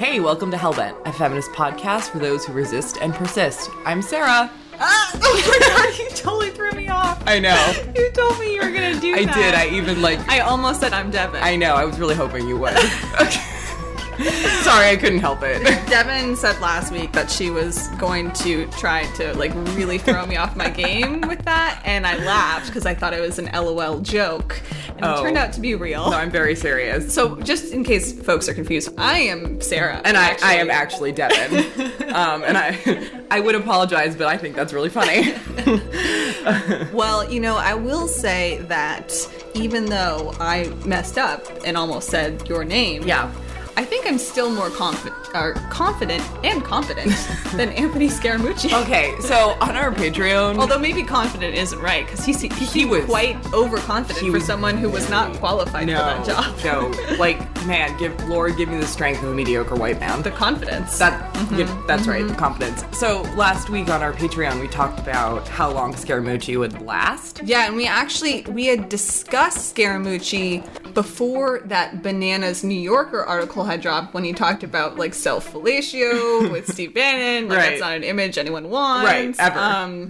Hey, welcome to Hellbent, a feminist podcast for those who resist and persist. I'm Sarah. Oh my god, you totally threw me off. I know. You told me you were going to do that. I did. I even I almost said I'm Devin. I know. I was really hoping you would. Okay. Sorry, I couldn't help it. Devin said last week that she was going to try to, really throw me off my game with that, and I laughed because I thought it was an LOL joke, and it turned out to be real. No, I'm very serious. So, just in case folks are confused, I am Sarah. And I am actually Devin. And I would apologize, but I think that's really funny. Well, I will say that even though I messed up and almost said your name, Yeah. I think I'm still more confident and competent than Anthony Scaramucci. Okay, so on our Patreon... Although maybe confident isn't right, because he was quite overconfident for someone who was not qualified for that job. No, man, Lord, give me the strength of a mediocre white man. The confidence. That's right, the confidence. So last week on our Patreon, we talked about how long Scaramucci would last. Yeah, and we had discussed Scaramucci before that Bananas New Yorker article had dropped, when he talked about self-fellatio with Steve Bannon. Right. That's not an image anyone wants. Right, ever.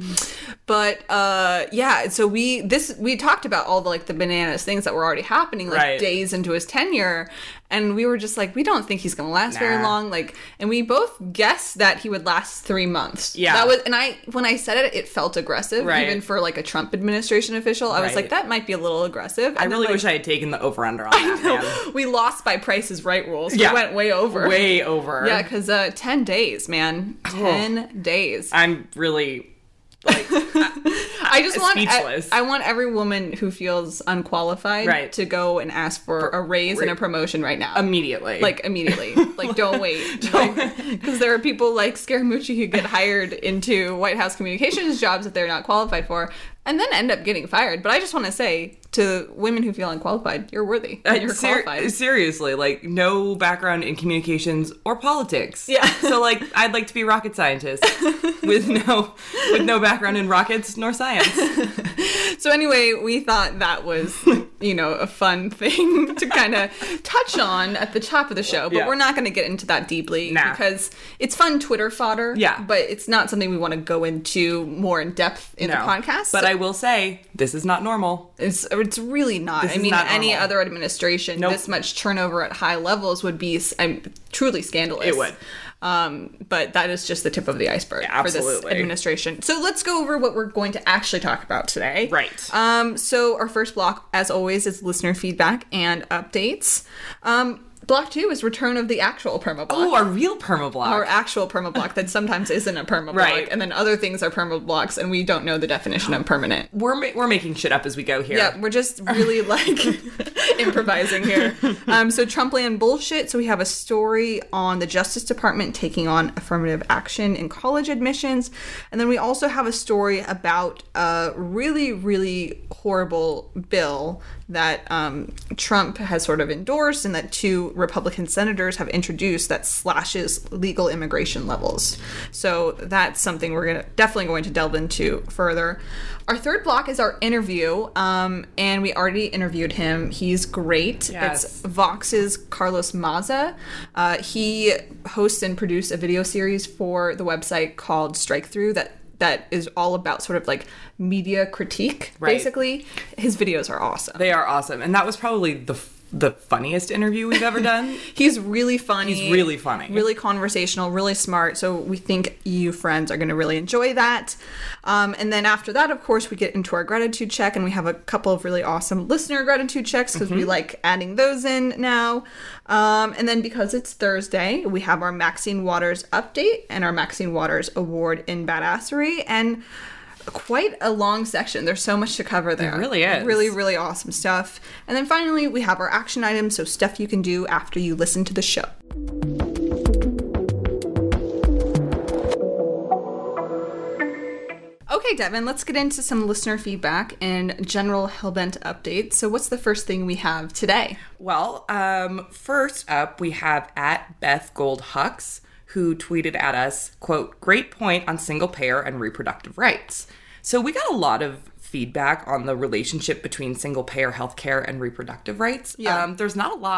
So we talked about all the bananas things that were already happening days into his tenure, and we were just we don't think he's gonna last very long. And we both guessed that he would last 3 months. Yeah. That was, and when I said it felt aggressive, right. Even for a Trump administration official. I was that might be a little aggressive. I really wish I had taken the over-under on that, man. We lost by Price is Right rules. Yeah. We went way over. Way over. Yeah, because 10 days, man. 10 days. I'm really... I just want speechless. I want every woman who feels unqualified to go and ask for a raise and a promotion right now. Immediately. Immediately. Don't wait. Because there are people like Scaramucci who get hired into White House communications jobs that they're not qualified for, and then end up getting fired. But I just want to say to women who feel unqualified, you're worthy. You're qualified. Seriously, no background in communications or politics. Yeah. So I'd like to be a rocket scientist with no background in rockets nor science. So anyway, we thought that was, a fun thing to kind of touch on at the top of the show. But we're not going to get into that deeply because it's fun Twitter fodder. Yeah. But it's not something we want to go into more in depth in the podcast. But I will say, this is not normal. It's really not. This is not any normal. other administration, this much turnover at high levels would be truly scandalous. It would. But that is just the tip of the iceberg for this administration. So let's go over what we're going to actually talk about today. Right. So our first block, as always, is listener feedback and updates. Block 2 is return of the actual permablock. Oh, our real permablock. Our actual permablock that sometimes isn't a permablock. Right. And then other things are permablocks, and we don't know the definition of permanent. We're making shit up as we go here. Yeah, we're just really improvising here. So Trumpland bullshit. So we have a story on the Justice Department taking on affirmative action in college admissions. And then we also have a story about a really, really horrible bill that Trump has sort of endorsed and that 2 Republican senators have introduced that slashes legal immigration levels. So that's something we're definitely going to delve into further. Our third block is our interview, and we already interviewed him. He's great. Yes. It's Vox's Carlos Maza. He hosts and produced a video series for the website called Strike Through that is all about sort of media critique, basically. His videos are awesome. They are awesome. And that was probably the funniest interview we've ever done. He's really funny. He's really funny. Really conversational, really smart. So we think you friends are going to really enjoy that. And then after that, of course, we get into our gratitude check, and we have a couple of really awesome listener gratitude checks because we like adding those in now. And then because it's Thursday, we have our Maxine Waters update and our Maxine Waters Award in Badassery. And quite a long section. There's so much to cover there. It really is. Really, really awesome stuff. And then finally, we have our action items, so stuff you can do after you listen to the show. Okay, Devin, let's get into some listener feedback and general Hellbent updates. So what's the first thing we have today? Well, first up, we have at Beth Gold Hux, who tweeted at us, quote, "Great point on single payer and reproductive rights." So we got a lot of feedback on the relationship between single payer healthcare and reproductive rights. Yeah. There's not a lot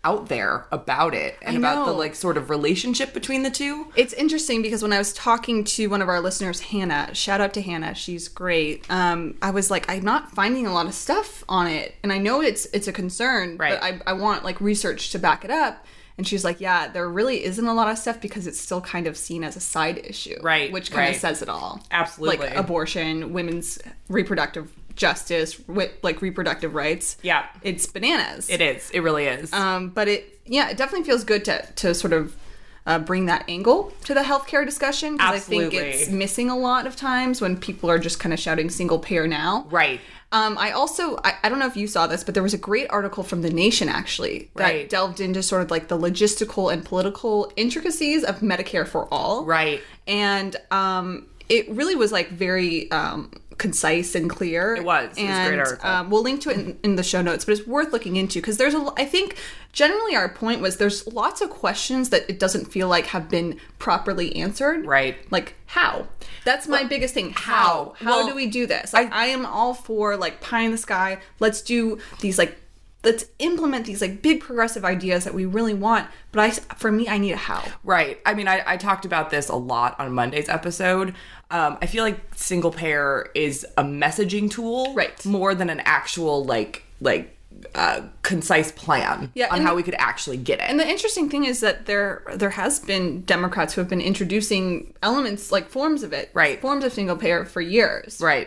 out there about it and about the like sort of relationship between the two. It's interesting because when I was talking to one of our listeners, Hannah, shout out to Hannah, she's great. I was like, I'm not finding a lot of stuff on it, and I know it's a concern, right, but I want like research to back it up. And she's like, yeah, there really isn't a lot of stuff because it's still kind of seen as a side issue, right? Which kind of says it all. Absolutely, like abortion, women's reproductive justice, like reproductive rights. Yeah, it's bananas. It is. It really is. But it definitely feels good to sort of bring that angle to the healthcare discussion, because I think it's missing a lot of times when people are just kind of shouting single payer now. Right. I don't know if you saw this, but there was a great article from The Nation, actually, that delved into sort of like the logistical and political intricacies of Medicare for All. Right. And it really was like very concise and clear. It was a great article. We'll link to it in the show notes, but it's worth looking into because I think generally our point was there's lots of questions that it doesn't feel like have been properly answered. Right. Like how? That's my biggest thing. How do we do this? Like, I am all for like pie in the sky. Let's implement these like big progressive ideas that we really want. But for me, I need a how. Right. I mean, I talked about this a lot on Monday's episode. I feel like single payer is a messaging tool, right, more than an actual concise plan on how we could actually get it. And the interesting thing is that there has been Democrats who have been introducing elements like forms of it, right, forms of single payer for years, right.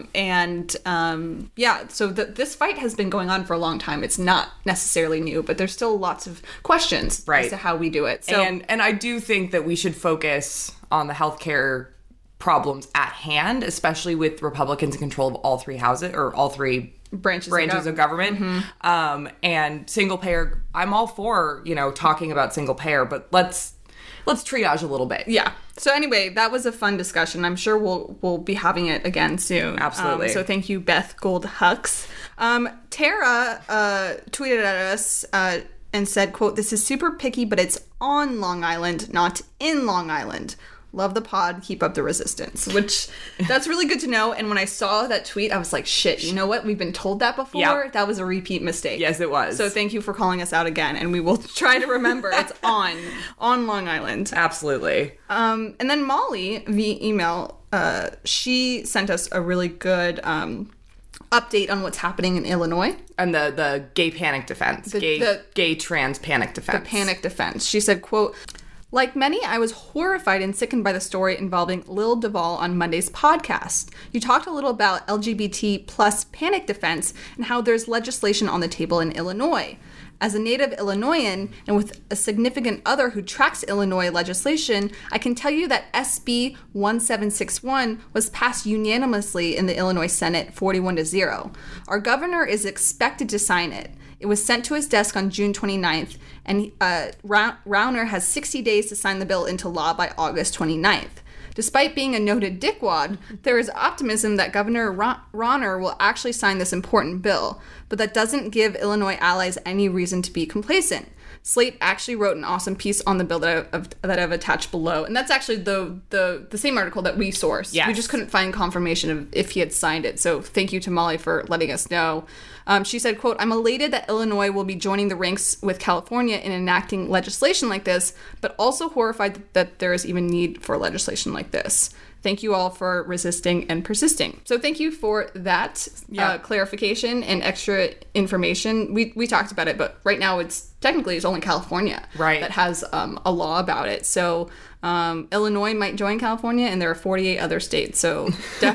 So this fight has been going on for a long time. It's not necessarily new, but there's still lots of questions as to how we do it. So, and I do think that we should focus on the healthcare problems at hand, especially with Republicans in control of all three houses or all three branches of government. Mm-hmm. And single payer, I'm all for, talking about single payer, but let's triage a little bit. Yeah. So anyway, that was a fun discussion. I'm sure we'll be having it again soon. Absolutely. So thank you, Beth Gold Hux. Tara tweeted at us and said, quote, "This is super picky, but it's on Long Island, not in Long Island. Love the pod. Keep up the resistance," which that's really good to know. And when I saw that tweet, I was like, shit, you know what? We've been told that before. Yep. That was a repeat mistake. Yes, it was. So thank you for calling us out again. And we will try to remember it's on Long Island. Absolutely. And then Molly, via email, she sent us a really good update on what's happening in Illinois. And the gay panic defense. Gay trans panic defense. The panic defense. She said, quote, "Like many, I was horrified and sickened by the story involving Lil Duval on Monday's podcast. You talked a little about LGBT plus panic defense and how there's legislation on the table in Illinois. As a native Illinoisan and with a significant other who tracks Illinois legislation, I can tell you that SB 1761 was passed unanimously in the Illinois Senate 41-0. Our governor is expected to sign it. It was sent to his desk on June 29th, and Rauner has 60 days to sign the bill into law by August 29th. Despite being a noted dickwad, there is optimism that Governor Rauner will actually sign this important bill, but that doesn't give Illinois allies any reason to be complacent. Slate actually wrote an awesome piece on the bill that I've attached below, and that's actually the same article that we sourced. Yes. We just couldn't find confirmation of if he had signed it, so thank you to Molly for letting us know. She said, quote, "I'm elated that Illinois will be joining the ranks with California in enacting legislation like this, but also horrified that there is even need for legislation like this. Thank you all for resisting and persisting." So thank you for that clarification and extra information. We talked about it, but right now it's only California that has a law about it. So Illinois might join California, and there are 48 other states. So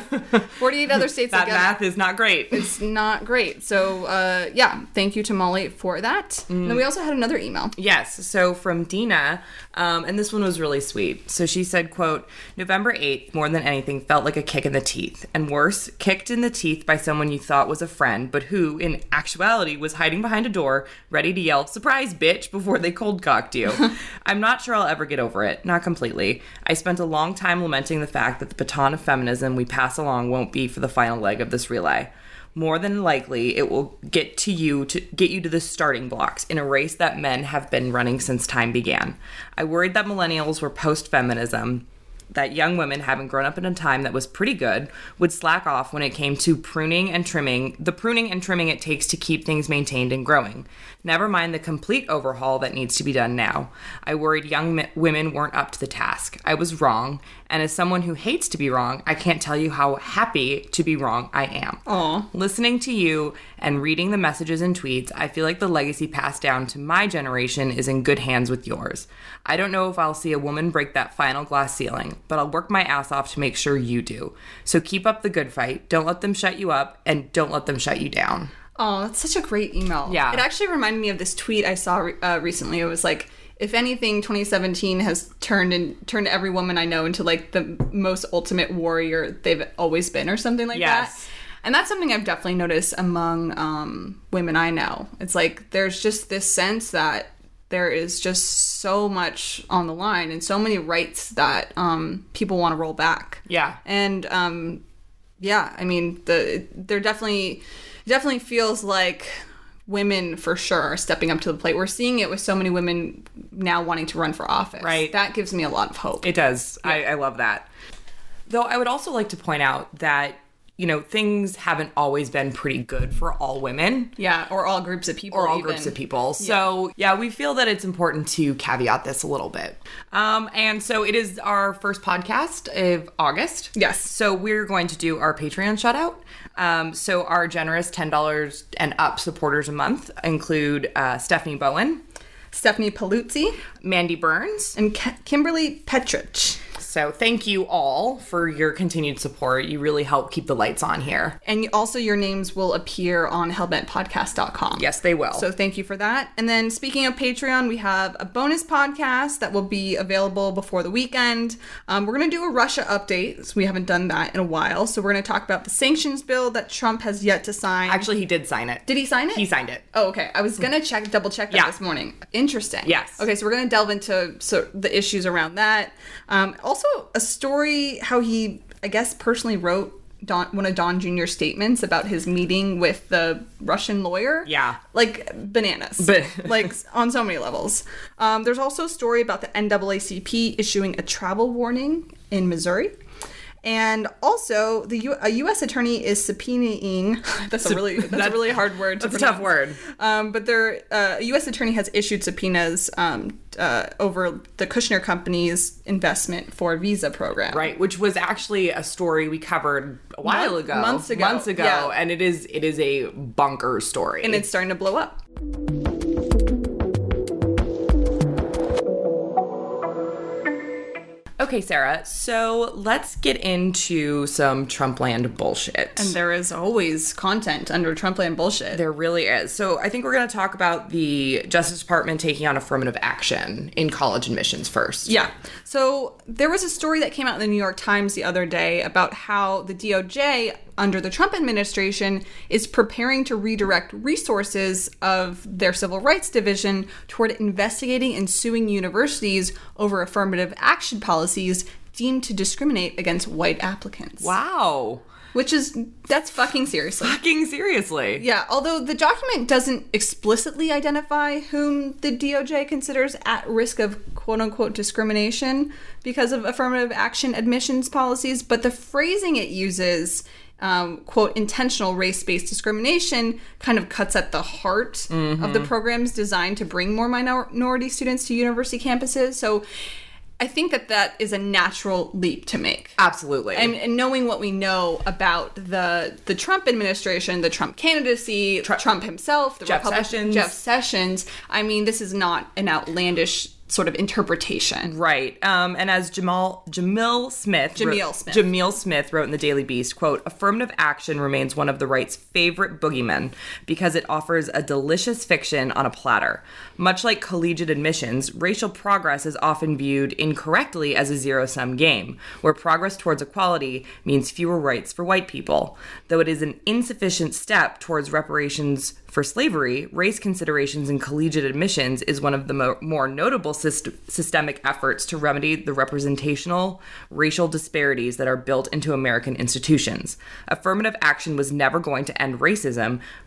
48 other states. That math is not great. It's not great. So thank you to Molly for that. And then we also had another email. Yes. So from Dina, and this one was really sweet. So she said, quote, "November 8th, more than anything, felt like a kick in the teeth. And worse, kicked in the teeth by someone you thought was a friend, but who, in actuality, was hiding behind a door, ready to yell, 'Surprise, bitch,' before they cold-cocked you. I'm not sure I'll ever get over it. Not completely. I spent a long time lamenting the fact that the baton of feminism we pass along won't be for the final leg of this relay. More than likely, it will get you to the starting blocks in a race that men have been running since time began. I worried that millennials were post-feminism, that young women, having grown up in a time that was pretty good, would slack off when it came to the pruning and trimming it takes to keep things maintained and growing. Never mind the complete overhaul that needs to be done now. I worried young women weren't up to the task. I was wrong, and as someone who hates to be wrong, I can't tell you how happy to be wrong I am. Aw. Listening to you and reading the messages and tweets, I feel like the legacy passed down to my generation is in good hands with yours. I don't know if I'll see a woman break that final glass ceiling, but I'll work my ass off to make sure you do. So keep up the good fight. Don't let them shut you up, and don't let them shut you down. Oh, that's such a great email. Yeah. It actually reminded me of this tweet I saw recently. It was like, if anything, 2017 has turned every woman I know into like the most ultimate warrior they've always been, or something like that. And that's something I've definitely noticed among women I know. It's like there's just this sense that there is just so much on the line and so many rights that people want to roll back. Yeah. And yeah, I mean, there definitely feels like women for sure are stepping up to the plate. We're seeing it with so many women now wanting to run for office. Right. That gives me a lot of hope. It does. Yeah. I love that. Though I would also like to point out that, you know, things haven't always been pretty good for all women. Yeah, or all groups of people. Or all groups of people. So, yeah, we feel that it's important to caveat this a little bit. And so it is our first podcast of August. Yes. So we're going to do our Patreon shout out. So our generous $10 and up supporters a month include Stephanie Bowen, Stephanie Paluzzi, Mandy Burns, and Kimberly Petrich. So thank you all for your continued support. You really help keep the lights on here. And also your names will appear on hellbentpodcast.com. Yes, they will. So thank you for that. And then speaking of Patreon, we have a bonus podcast that will be available before the weekend. We're going to do a Russia update. So we haven't done that in a while. So we're going to talk about the sanctions bill that Trump has yet to sign. Actually, he did sign it. Did he sign it? He signed it. Oh, okay. I was going to double check that this morning. Interesting. Yes. Okay, so we're going to delve into the issues around that. Also, a story how he, I guess, personally wrote one of Don Jr.'s statements about his meeting with the Russian lawyer. Yeah. Like, bananas. Like, on so many levels. There's also a story about the NAACP issuing a travel warning in Missouri. And also, a U.S. attorney is subpoenaing. That's a really hard word to pronounce. That's a tough word. But a U.S. attorney has issued subpoenas over the Kushner Company's investment for Visa program. Right, which was actually a story we covered a while ago. Months ago. Yeah. And it is a bonkers story. And it's starting to blow up. Okay, Sarah, so let's get into some Trumpland bullshit. And there is always content under Trumpland bullshit. There really is. So I think we're going to talk about the Justice Department taking on affirmative action in college admissions first. Yeah. So there was a story that came out in the New York Times the other day about how the DOJ under the Trump administration is preparing to redirect resources of their civil rights division toward investigating and suing universities over affirmative action policies deemed to discriminate against white applicants. Wow. That's fucking seriously. Fucking seriously. Yeah, although the document doesn't explicitly identify whom the DOJ considers at risk of quote-unquote discrimination because of affirmative action admissions policies, but the phrasing it uses, quote, intentional race-based discrimination, kind of cuts at the heart of the programs designed to bring more minority students to university campuses. So I think that is a natural leap to make. Absolutely. And knowing what we know about the Trump administration, the Trump candidacy, Trump himself, the Jeff Sessions. I mean, this is not an outlandish sort of interpretation. Right. And as Jamil Smith wrote in the Daily Beast, quote, affirmative action remains one of the right's favorite boogeymen because it offers a delicious fiction on a platter. Much like collegiate admissions, racial progress is often viewed incorrectly as a zero-sum game, where progress towards equality means fewer rights for white people. Though it is an insufficient step towards reparations for slavery, race considerations in collegiate admissions is one of the more notable systemic efforts to remedy the representational racial disparities that are built into American institutions. Affirmative action was never going to end racism,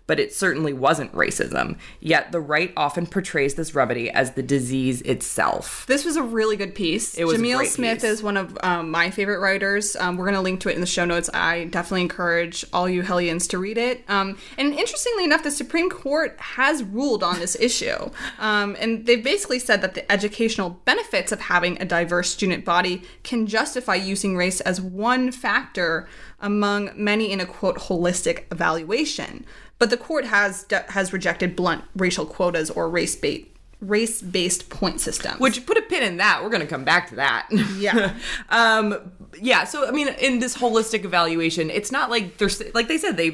but it certainly wasn't racism. Yet the right often portrays this remedy as the disease itself. This was a really good piece. It was a Jamil great Smith piece. is one of my favorite writers. We're going to link to it in the show notes. I definitely encourage all you Hellions to read it. And interestingly enough, the Supreme Court has ruled on this issue. And they've basically said that the educational benefits of having a diverse student body can justify using race as one factor among many in a, quote, holistic evaluation. But the court has rejected blunt racial quotas or race-based point systems. Which, put a pin in that. We're going to come back to that. Yeah. Yeah. So, I mean, in this holistic evaluation, it's not like they're, like they said, they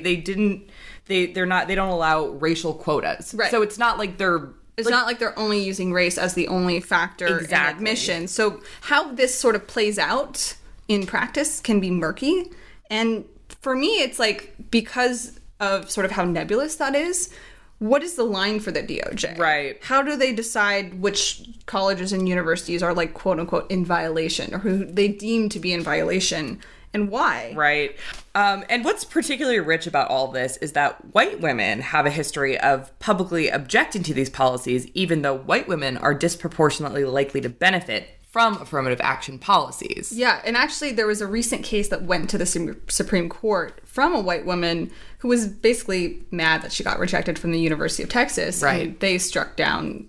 don't allow racial quotas. Right. So it's not like they're, It's not like they're only using race as the only factor in admission. So how this sort of plays out in practice can be murky. And for me, it's like, because of sort of how nebulous that is, what is the line for the DOJ? Right. How do they decide which colleges and universities are, like, quote unquote in violation, or who they deem to be in violation, and why? Right. And what's particularly rich about all this is that white women have a history of publicly objecting to these policies, even though white women are disproportionately likely to benefit from affirmative action policies. Yeah, and actually there was a recent case that went to the Supreme Court from a white woman who was basically mad that she got rejected from the University of Texas. Right. And they struck down,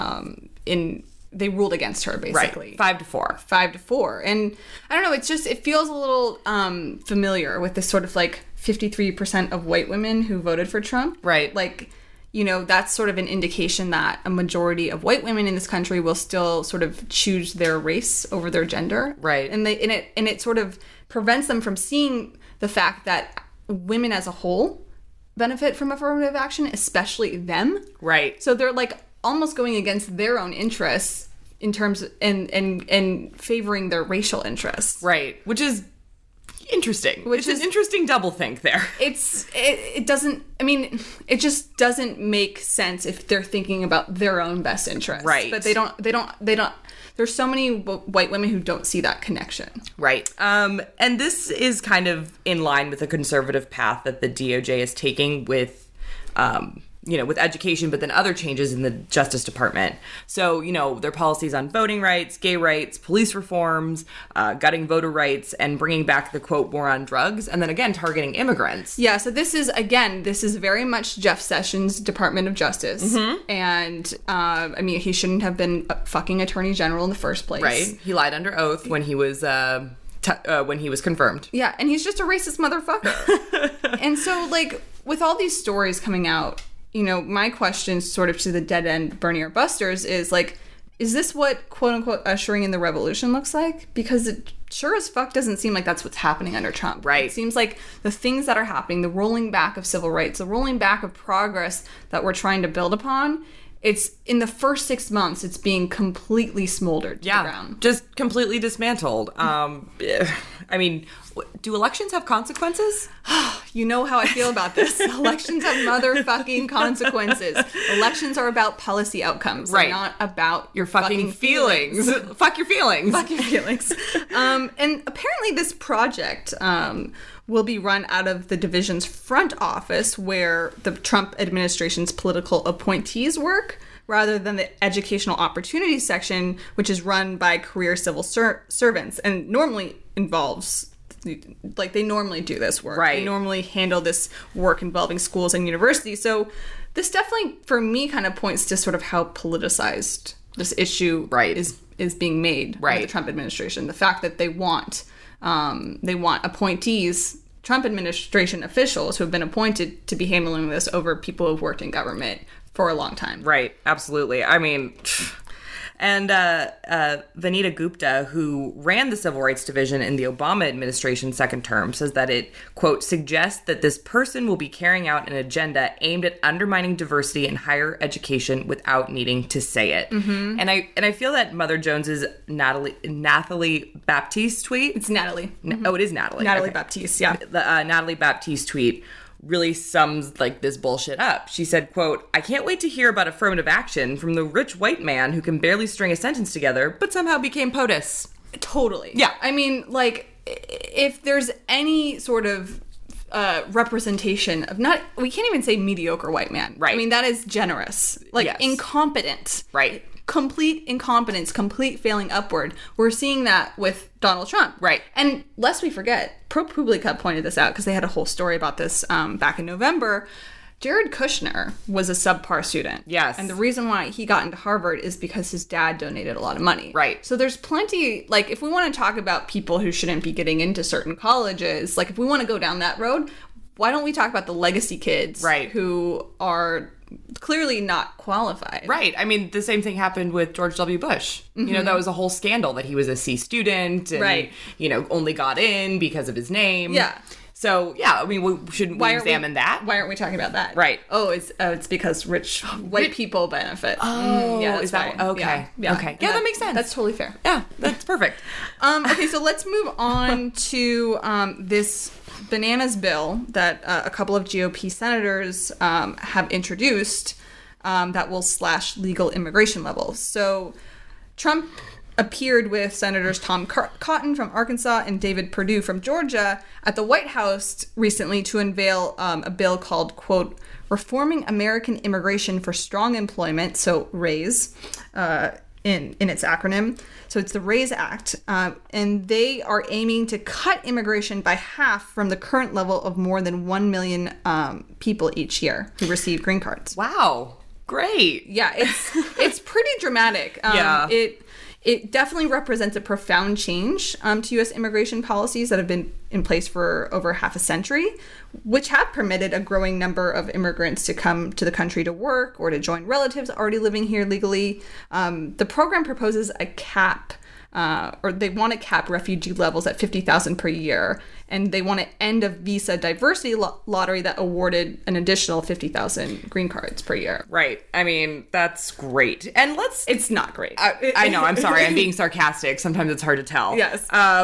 they ruled against her, basically. Right. 5-4. 5-4. And I don't know, it feels a little familiar with this sort of like 53% of white women who voted for Trump. Right. Like, you know, that's sort of an indication that a majority of white women in this country will still sort of choose their race over their gender. Right. And it sort of prevents them from seeing the fact that women as a whole benefit from affirmative action, especially them. Right. So they're like almost going against their own interests in terms of, and favoring their racial interests. Right. Which is interesting. It's an interesting doublethink there. It doesn't, I mean, it just doesn't make sense if they're thinking about their own best interests. Right. But they don't, there's so many white women who don't see that connection. Right. And this is kind of in line with the conservative path that the DOJ is taking with, with education, but then other changes in the Justice Department. So, their policies on voting rights, gay rights, police reforms, gutting voter rights, and bringing back the, quote, war on drugs, and then again, targeting immigrants. Yeah, so this is very much Jeff Sessions' Department of Justice. Mm-hmm. And, I mean, he shouldn't have been a fucking attorney general in the first place. Right. He lied under oath when he was confirmed. Yeah, and he's just a racist motherfucker. And so, like, with all these stories coming out, my question sort of to the dead end Bernie or Busters is, like, is this what, quote unquote, ushering in the revolution looks like? Because it sure as fuck doesn't seem like that's what's happening under Trump. Right. It seems like the things that are happening, the rolling back of civil rights, the rolling back of progress that we're trying to build upon, it's in the first 6 months, it's being completely smoldered to the ground. Just completely dismantled. I mean, do elections have consequences? You know how I feel about this. Elections have motherfucking consequences. Elections are about policy outcomes. Right. They're not about your fucking feelings. Fuck your feelings. Fuck your feelings. And apparently this project will be run out of the division's front office where the Trump administration's political appointees work, rather than the educational opportunities section, which is run by career civil servants and normally involves, like, they normally do this work. Right. They normally handle this work involving schools and universities. So this definitely, for me, kind of points to sort of how politicized this issue is being made by the Trump administration. The fact that they want appointees, Trump administration officials who have been appointed to be handling this over people who've worked in government for a long time. Right, absolutely. I mean, and Vanita Gupta, who ran the Civil Rights Division in the Obama administration's second term, says that it, quote, suggests that this person will be carrying out an agenda aimed at undermining diversity in higher education without needing to say it. Mm-hmm. And I feel that Mother Jones's Nathalie Baptiste tweet. It's Natalie. Mm-hmm. Oh, it is Natalie. Natalie Baptiste, yeah. The Natalie Baptiste tweet really sums, like, this bullshit up. She said, quote, "I can't wait to hear about affirmative action from the rich white man who can barely string a sentence together, but somehow became POTUS." Totally. Yeah. I mean, like, if there's any sort of representation of not, we can't even say mediocre white man. Right. I mean, that is generous. Like, Yes. incompetent. Right. Complete incompetence, complete failing upward. We're seeing that with Donald Trump. Right. And lest we forget, ProPublica pointed this out because they had a whole story about this back in November. Jared Kushner was a subpar student. Yes. And the reason why he got into Harvard is because his dad donated a lot of money. Right. So there's plenty, like, if we want to talk about people who shouldn't be getting into certain colleges, like, if we want to go down that road, why don't we talk about the legacy kids Right. who are clearly not qualified? Right. I mean, the same thing happened with George W. Bush. You know, that was a whole scandal that he was a C student and, Right. you know, only got in because of his name. Yeah. So, yeah, I mean, shouldn't we examine that? Why aren't we talking about that? Right. Oh, it's because rich white people benefit. Oh, yeah, that's is that why. okay? Yeah. Okay. Yeah, that makes sense. That's totally fair. Yeah, that's perfect. Okay, so let's move on to this bananas bill that a couple of GOP senators have introduced that will slash legal immigration levels. So Trump appeared with Senators Tom Cotton from Arkansas and David Perdue from Georgia at the White House recently to unveil a bill called, quote, Reforming American Immigration for Strong Employment, so RAISE, in its acronym. So it's the RAISE Act, and they are aiming to cut immigration by half from the current level of more than 1 million people each year who receive green cards. Wow. Great. Yeah, it's pretty dramatic. Yeah. It definitely represents a profound change to U.S. immigration policies that have been in place for over half a century, which have permitted a growing number of immigrants to come to the country to work or to join relatives already living here legally. The program proposes a cap, or they want to cap refugee levels at 50,000 per year, and they want to end a visa diversity lottery that awarded an additional 50,000 green cards per year. Right. I mean, that's great. And It's not great. I know, I'm sorry, I'm being sarcastic. Sometimes it's hard to tell. Yes.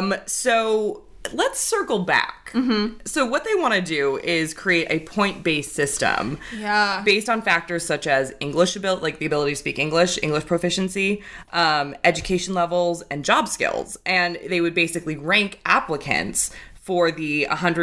So let's circle back. Mm-hmm. So what they want to do is create a point-based system. Yeah. Based on factors such as English ability, like the ability to speak English proficiency, education levels, and job skills. And they would basically rank applicants for the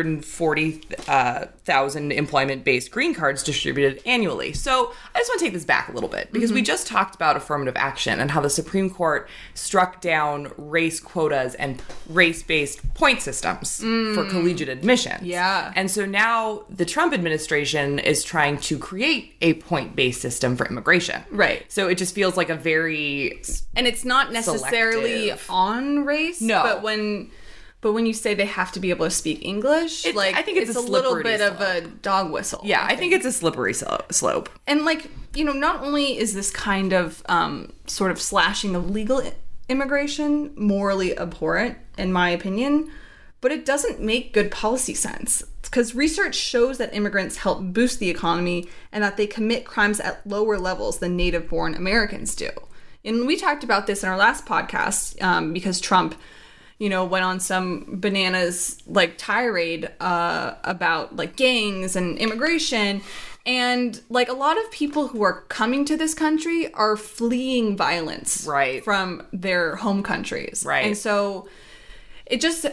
140,000 employment-based green cards distributed annually. So I just want to take this back a little bit because we just talked about affirmative action and how the Supreme Court struck down race quotas and race-based point systems for collegiate admissions. Yeah. And so now the Trump administration is trying to create a point-based system for immigration. Right. So it just feels like a very... And it's not necessarily selective. on race. No. But when you say they have to be able to speak English, I think it's a little slippery bit of a slope. dog whistle. Yeah, I think it's a slippery slope. And not only is this kind of sort of slashing of legal immigration morally abhorrent, in my opinion, but it doesn't make good policy sense. Because research shows that immigrants help boost the economy and that they commit crimes at lower levels than native-born Americans do. And we talked about this in our last podcast because Trump, went on some bananas tirade about gangs and immigration. And a lot of people who are coming to this country are fleeing violence Right. from their home countries. Right. And so it just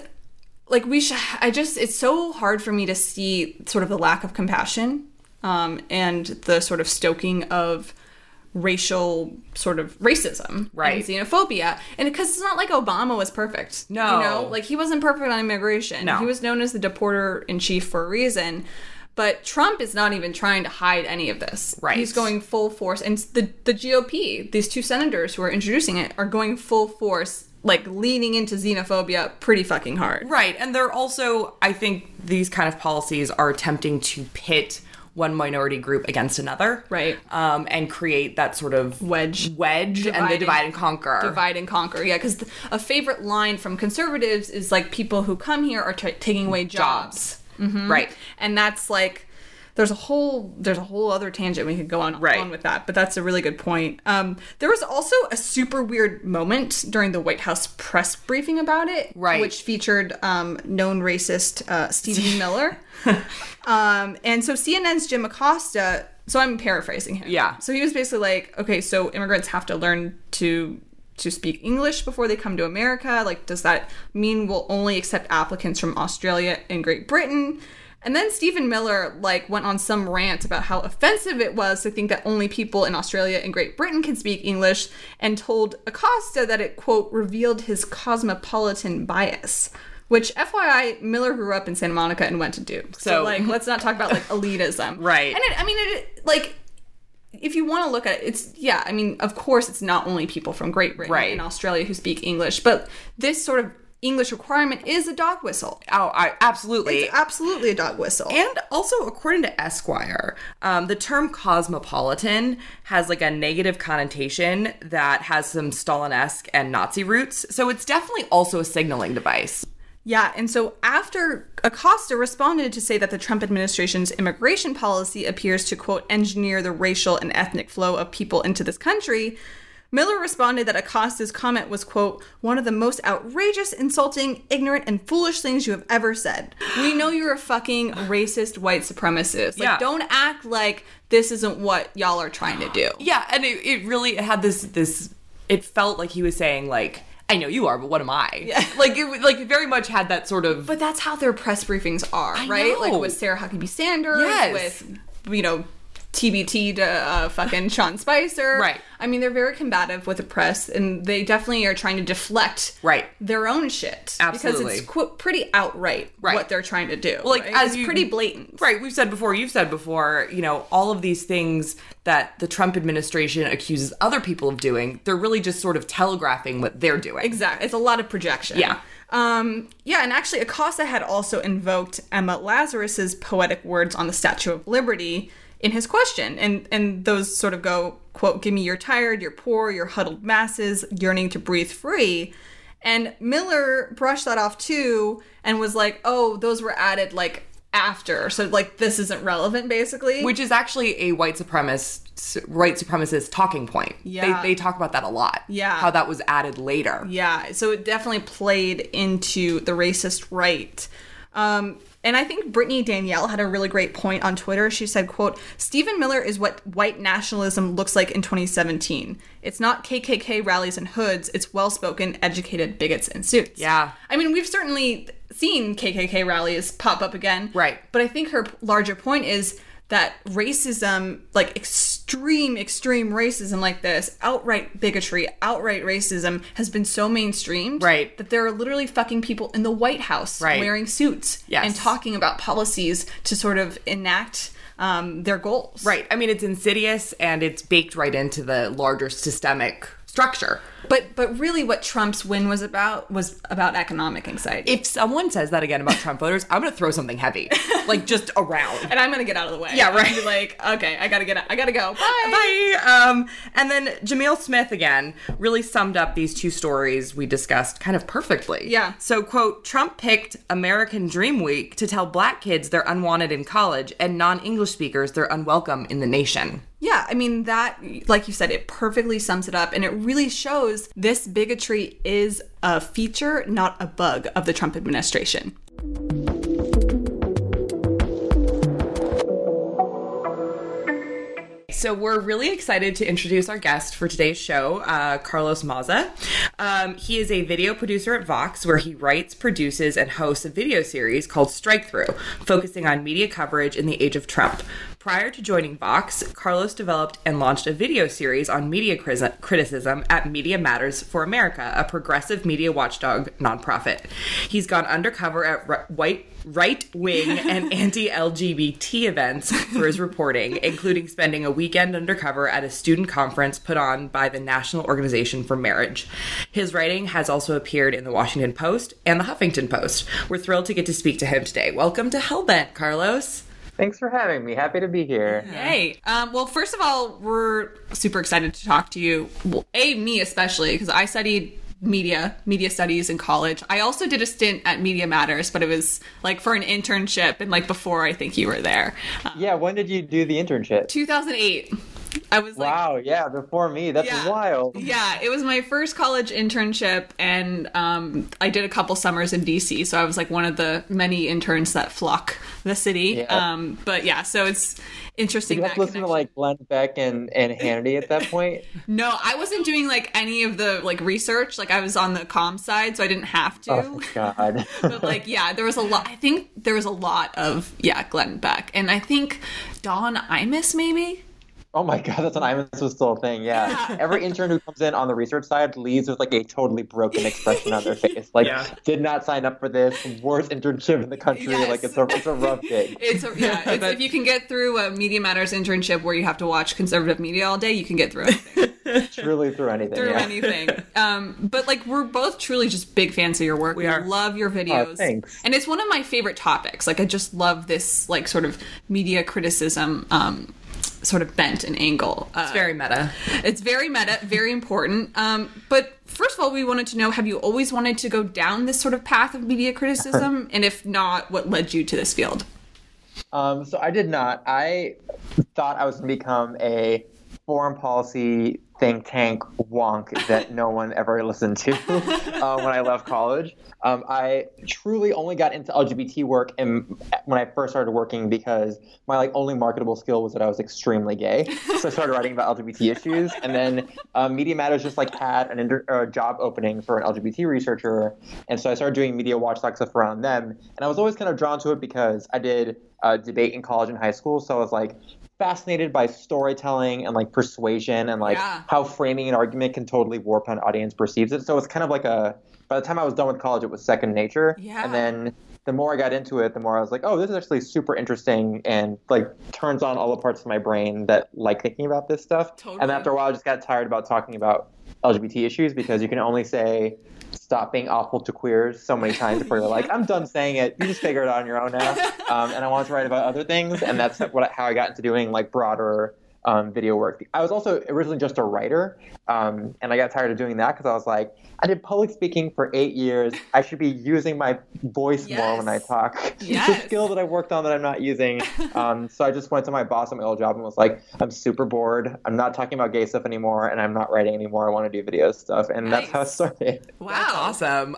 it's so hard for me to see sort of the lack of compassion and the sort of stoking of racial sort of racism Right. and xenophobia. And because it's not like Obama was perfect. No. He wasn't perfect on immigration. No. He was known as the deporter-in-chief for a reason. But Trump is not even trying to hide any of this. Right. He's going full force. And the GOP, these two senators who are introducing it, are going full force, leaning into xenophobia pretty fucking hard. Right. And they're also, I think these kind of policies are attempting to pit one minority group against another. Right. And create that sort of Wedge. and the divide and conquer. Divide and conquer, yeah. Because a favorite line from conservatives is people who come here are taking away jobs. Mm-hmm. Right. And that's there's a whole other tangent we could go on with that, but that's a really good point. There was also a super weird moment during the White House press briefing about it, right, which featured known racist Stephen Miller. And so CNN's Jim Acosta, so I'm paraphrasing him. Yeah. So he was basically okay, so immigrants have to learn to speak English before they come to America? Does that mean we'll only accept applicants from Australia and Great Britain? And then Stephen Miller, went on some rant about how offensive it was to think that only people in Australia and Great Britain can speak English, and told Acosta that it, quote, revealed his cosmopolitan bias. Which, FYI, Miller grew up in Santa Monica and went to Duke. So let's not talk about, elitism. Right. And if you want to look at it, of course it's not only people from Great Britain and Australia who speak English, but this sort of English requirement is a dog whistle. Oh, absolutely. It's absolutely a dog whistle. And also, according to Esquire, the term cosmopolitan has a negative connotation that has some Stalin-esque and Nazi roots. So it's definitely also a signaling device. Yeah, and so after Acosta responded to say that the Trump administration's immigration policy appears to, quote, engineer the racial and ethnic flow of people into this country, Miller responded that Acosta's comment was, quote, one of the most outrageous, insulting, ignorant, and foolish things you have ever said. We know you're a fucking racist white supremacist. Don't act like this isn't what y'all are trying to do. Yeah, and it really had this, it felt like he was saying, I know you are, but what am I? Yeah. It very much had that sort of... But that's how their press briefings are, right? Know. With Sarah Huckabee Sanders, yes. with, TBT to fucking Sean Spicer. Right. They're very combative with the press, and they definitely are trying to deflect their own shit. Absolutely. Because it's pretty outright what they're trying to do. Well, it's pretty blatant. Right. You've said before, all of these things that the Trump administration accuses other people of doing, they're really just sort of telegraphing what they're doing. Exactly. It's a lot of projection. Yeah. And actually Acosta had also invoked Emma Lazarus's poetic words on the Statue of Liberty in his question. And those sort of go, quote, give me your tired, your poor, your huddled masses yearning to breathe free. And Miller brushed that off too and was like, oh, those were added after. So this isn't relevant, basically. Which is actually a white supremacist talking point. Yeah. They talk about that a lot. Yeah. How that was added later. Yeah. So it definitely played into the racist right. And I think Brittany Danielle had a really great point on Twitter. She said, quote, Stephen Miller is what white nationalism looks like in 2017. It's not KKK rallies and hoods. It's well-spoken, educated bigots in suits. Yeah. We've certainly seen KKK rallies pop up again. Right. But I think her larger point is that racism, extreme racism like this, outright bigotry, outright racism, has been so mainstreamed that there are literally fucking people in the White House wearing suits and talking about policies to sort of enact their goals. Right. It's insidious, and it's baked right into the larger systemic structure. But really what Trump's win was about economic anxiety. If someone says that again about Trump voters, I'm going to throw something heavy, just around. And I'm going to get out of the way. Yeah, right. I'm gonna be okay, I got to get out. I got to go. Bye. Bye. And then Jamil Smith, again, really summed up these two stories we discussed kind of perfectly. Yeah. So, quote, Trump picked American Dream Week to tell black kids they're unwanted in college and non-English speakers they're unwelcome in the nation. Yeah, that, like you said, it perfectly sums it up, and it really shows this bigotry is a feature, not a bug, of the Trump administration. So we're really excited to introduce our guest for today's show, Carlos Maza. He is a video producer at Vox, where he writes, produces, and hosts a video series called Strike Through, focusing on media coverage in the age of Trump. Prior to joining Vox, Carlos developed and launched a video series on media criticism at Media Matters for America, a progressive media watchdog nonprofit. He's gone undercover at right-wing and anti-LGBT events for his reporting, including spending a weekend undercover at a student conference put on by the National Organization for Marriage. His writing has also appeared in the Washington Post and the Huffington Post. We're thrilled to get to speak to him today. Welcome to Hellbent, Carlos. Thanks for having me. Happy to be here. Yay. Well, first of all, we're super excited to talk to you. Well, me especially, because I studied media studies in college. I also did a stint at Media Matters, but it was for an internship and before I think you were there. Yeah, when did you do the internship? 2008. I was like, Wow, yeah, before me. That's Yeah. wild. yeah, it was my first college internship, and I did a couple summers in DC, so I was like one of the many interns that flock the city. Yeah. But yeah, so it's interesting. Did you have to listen to like Glenn Beck and Hannity at that point? No, I wasn't doing like any of the like research. Like I was on the comm side, so I didn't have to. Oh, God. But like, yeah, there was a lot. I think there was a lot of Glenn Beck, and I think Don Imus maybe. Oh my God, that's when Imus was still a thing. Yeah. Every intern who comes in on the research side leaves with like a totally broken expression on their face. Like, did not sign up for this. Worst internship in the country. Yes. Like, it's a rough gig. If you can get through a Media Matters internship where you have to watch conservative media all day, you can get through anything. Truly through anything. Anything. But like, we're both truly just big fans of your work. We are. Love your videos. Oh, thanks. And it's one of my favorite topics. Like, I just love this like sort of media criticism sort of bent and angle. It's very meta. It's very meta, very important. But first of all, we wanted to know, have you always wanted to go down this sort of path of media criticism? And if not, what led you to this field? So I did not. I thought I was going to become a foreign policy think tank wonk that no one ever listened to when I left college. I truly only got into LGBT work when I first started working because my like only marketable skill was that I was extremely gay. So I started writing about LGBT issues, and then Media Matters just like had a job opening for an LGBT researcher, and so I started doing media watchdog stuff around them. And I was always kind of drawn to it because I did debate in college and high school, so I was like fascinated by storytelling and like persuasion and like how framing an argument can totally warp how an audience perceives it. So it's kind of like by the time I was done with college, it was second nature. Yeah. And then the more I got into it, the more I was like, oh, this is actually super interesting and like turns on all the parts of my brain that like thinking about this stuff. Totally. And after a while, I just got tired about talking about LGBT issues because you can only say stop being awful to queers so many times before you're like, I'm done saying it. You just figure it out on your own now. And I wanted to write about other things. And that's how I got into doing like broader video work. I was also originally just a writer. And I got tired of doing that because I was like, I did public speaking for 8 years. I should be using my voice more when I talk. Yes. It's a skill that I worked on that I'm not using. So I just went to my boss at my old job and was like, I'm super bored. I'm not talking about gay stuff anymore, and I'm not writing anymore. I want to do video stuff. And that's how it started. Wow. That's awesome.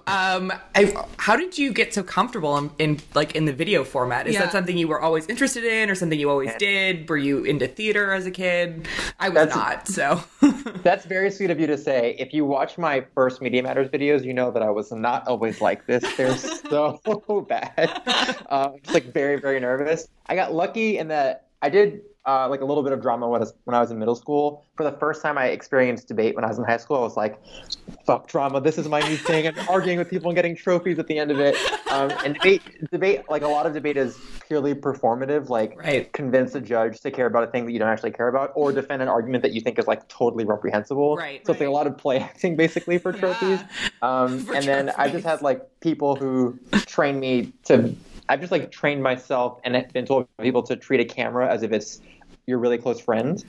How did you get so comfortable in the video format? Is that something you were always interested in, or something you always did? Were you into theater as a kid? I was not. So that's very sweet of you to say. If you watch my first Media Matters videos, you know that I was not always like this. They're so bad. Just like very, very nervous. I got lucky in that I did like a little bit of drama when I was in middle school. For the first time I experienced debate when I was in high school, I was like, fuck drama, this is my new thing. I'm arguing with people and getting trophies at the end of it. And debate, like a lot of debate is purely performative, like convince a judge to care about a thing that you don't actually care about, or defend an argument that you think is like totally reprehensible. So it's like a lot of play acting basically for trophies. And then I just had like people who trained me I've just like trained myself and been told by people to treat a camera as if it's your really close friend.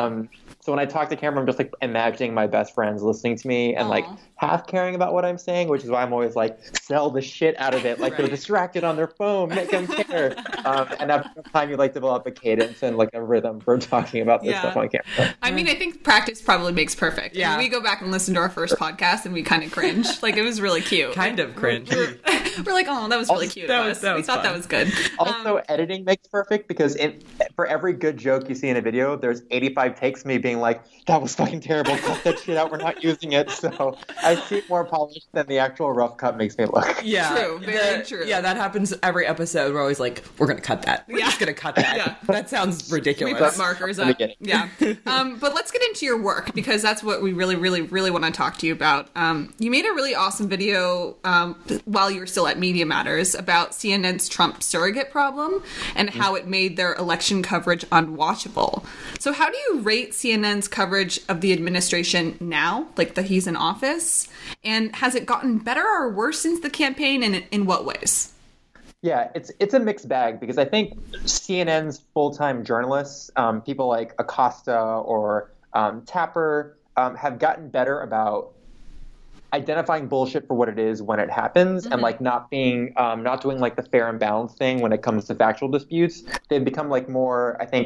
So when I talk to camera, I'm just like imagining my best friends listening to me and like half caring about what I'm saying, which is why I'm always like, sell the shit out of it. Like they're distracted on their phone, make them care. And after time, you like develop a cadence and like a rhythm for talking about this stuff on camera. I mean, I think practice probably makes perfect. Yeah. We go back and listen to our first podcast and we kind of cringe. Like it was really cute. Kind of cringe. We're like, oh, that was really cute. That was we thought fun. that was good. Also, editing makes perfect because for every good joke you see in a video, there's 85 takes of me being like, that was fucking terrible. Cut that shit out. We're not using it. So I see it more polished than the actual rough cut makes me look. Yeah. True. Very true. Yeah, that happens every episode. We're always like, we're going to cut that. We're just going to cut that. That sounds ridiculous. We put markers up. Yeah. But let's get into your work because that's what we really, really, really want to talk to you about. You made a really awesome video while you were still at Media Matters about CNN's Trump surrogate problem and how it made their election coverage unwatchable. So how do you rate CNN's coverage of the administration now, like that he's in office? And has it gotten better or worse since the campaign, and in what ways? Yeah, it's a mixed bag because I think CNN's full-time journalists, people like Acosta or Tapper, have gotten better about identifying bullshit for what it is when it happens, and like not doing like the fair and balanced thing when it comes to factual disputes. They've become like more, I think,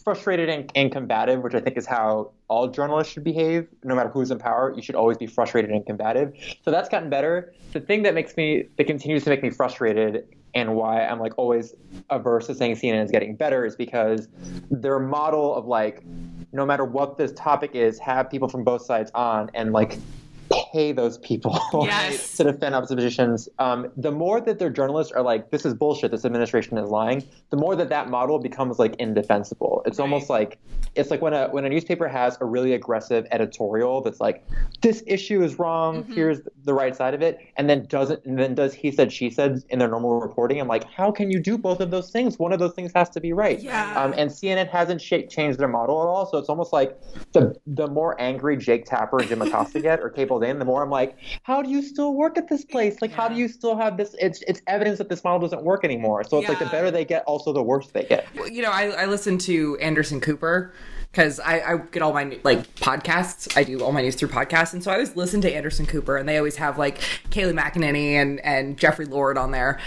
frustrated and combative, which I think is how all journalists should behave, no matter who's in power. You should always be frustrated and combative. So that's gotten better. The thing that continues to make me frustrated, and why I'm like always averse to saying CNN is getting better, is because their model of like, no matter what this topic is, have people from both sides on and like pay those people Yes. to defend opposite positions. The more that their journalists are like, this is bullshit, this administration is lying, the more that model becomes like indefensible. It's almost like, it's like when a newspaper has a really aggressive editorial that's like, this issue is wrong, here's the right side of it, and then does he said, she said in their normal reporting. I'm like, how can you do both of those things? One of those things has to be right. Yeah. And CNN hasn't changed their model at all. So it's almost like the more angry Jake Tapper and Jim Acosta get, or Cable Dane, the more I'm like, how do you still work at this place? Like, how do you still have this? It's evidence that this model doesn't work anymore. So it's like the better they get, also the worse they get. You know, I listen to Anderson Cooper because I get all my podcasts. I do all my news through podcasts, and so I always listen to Anderson Cooper, and they always have like Kayleigh McEnany and Jeffrey Lord on there.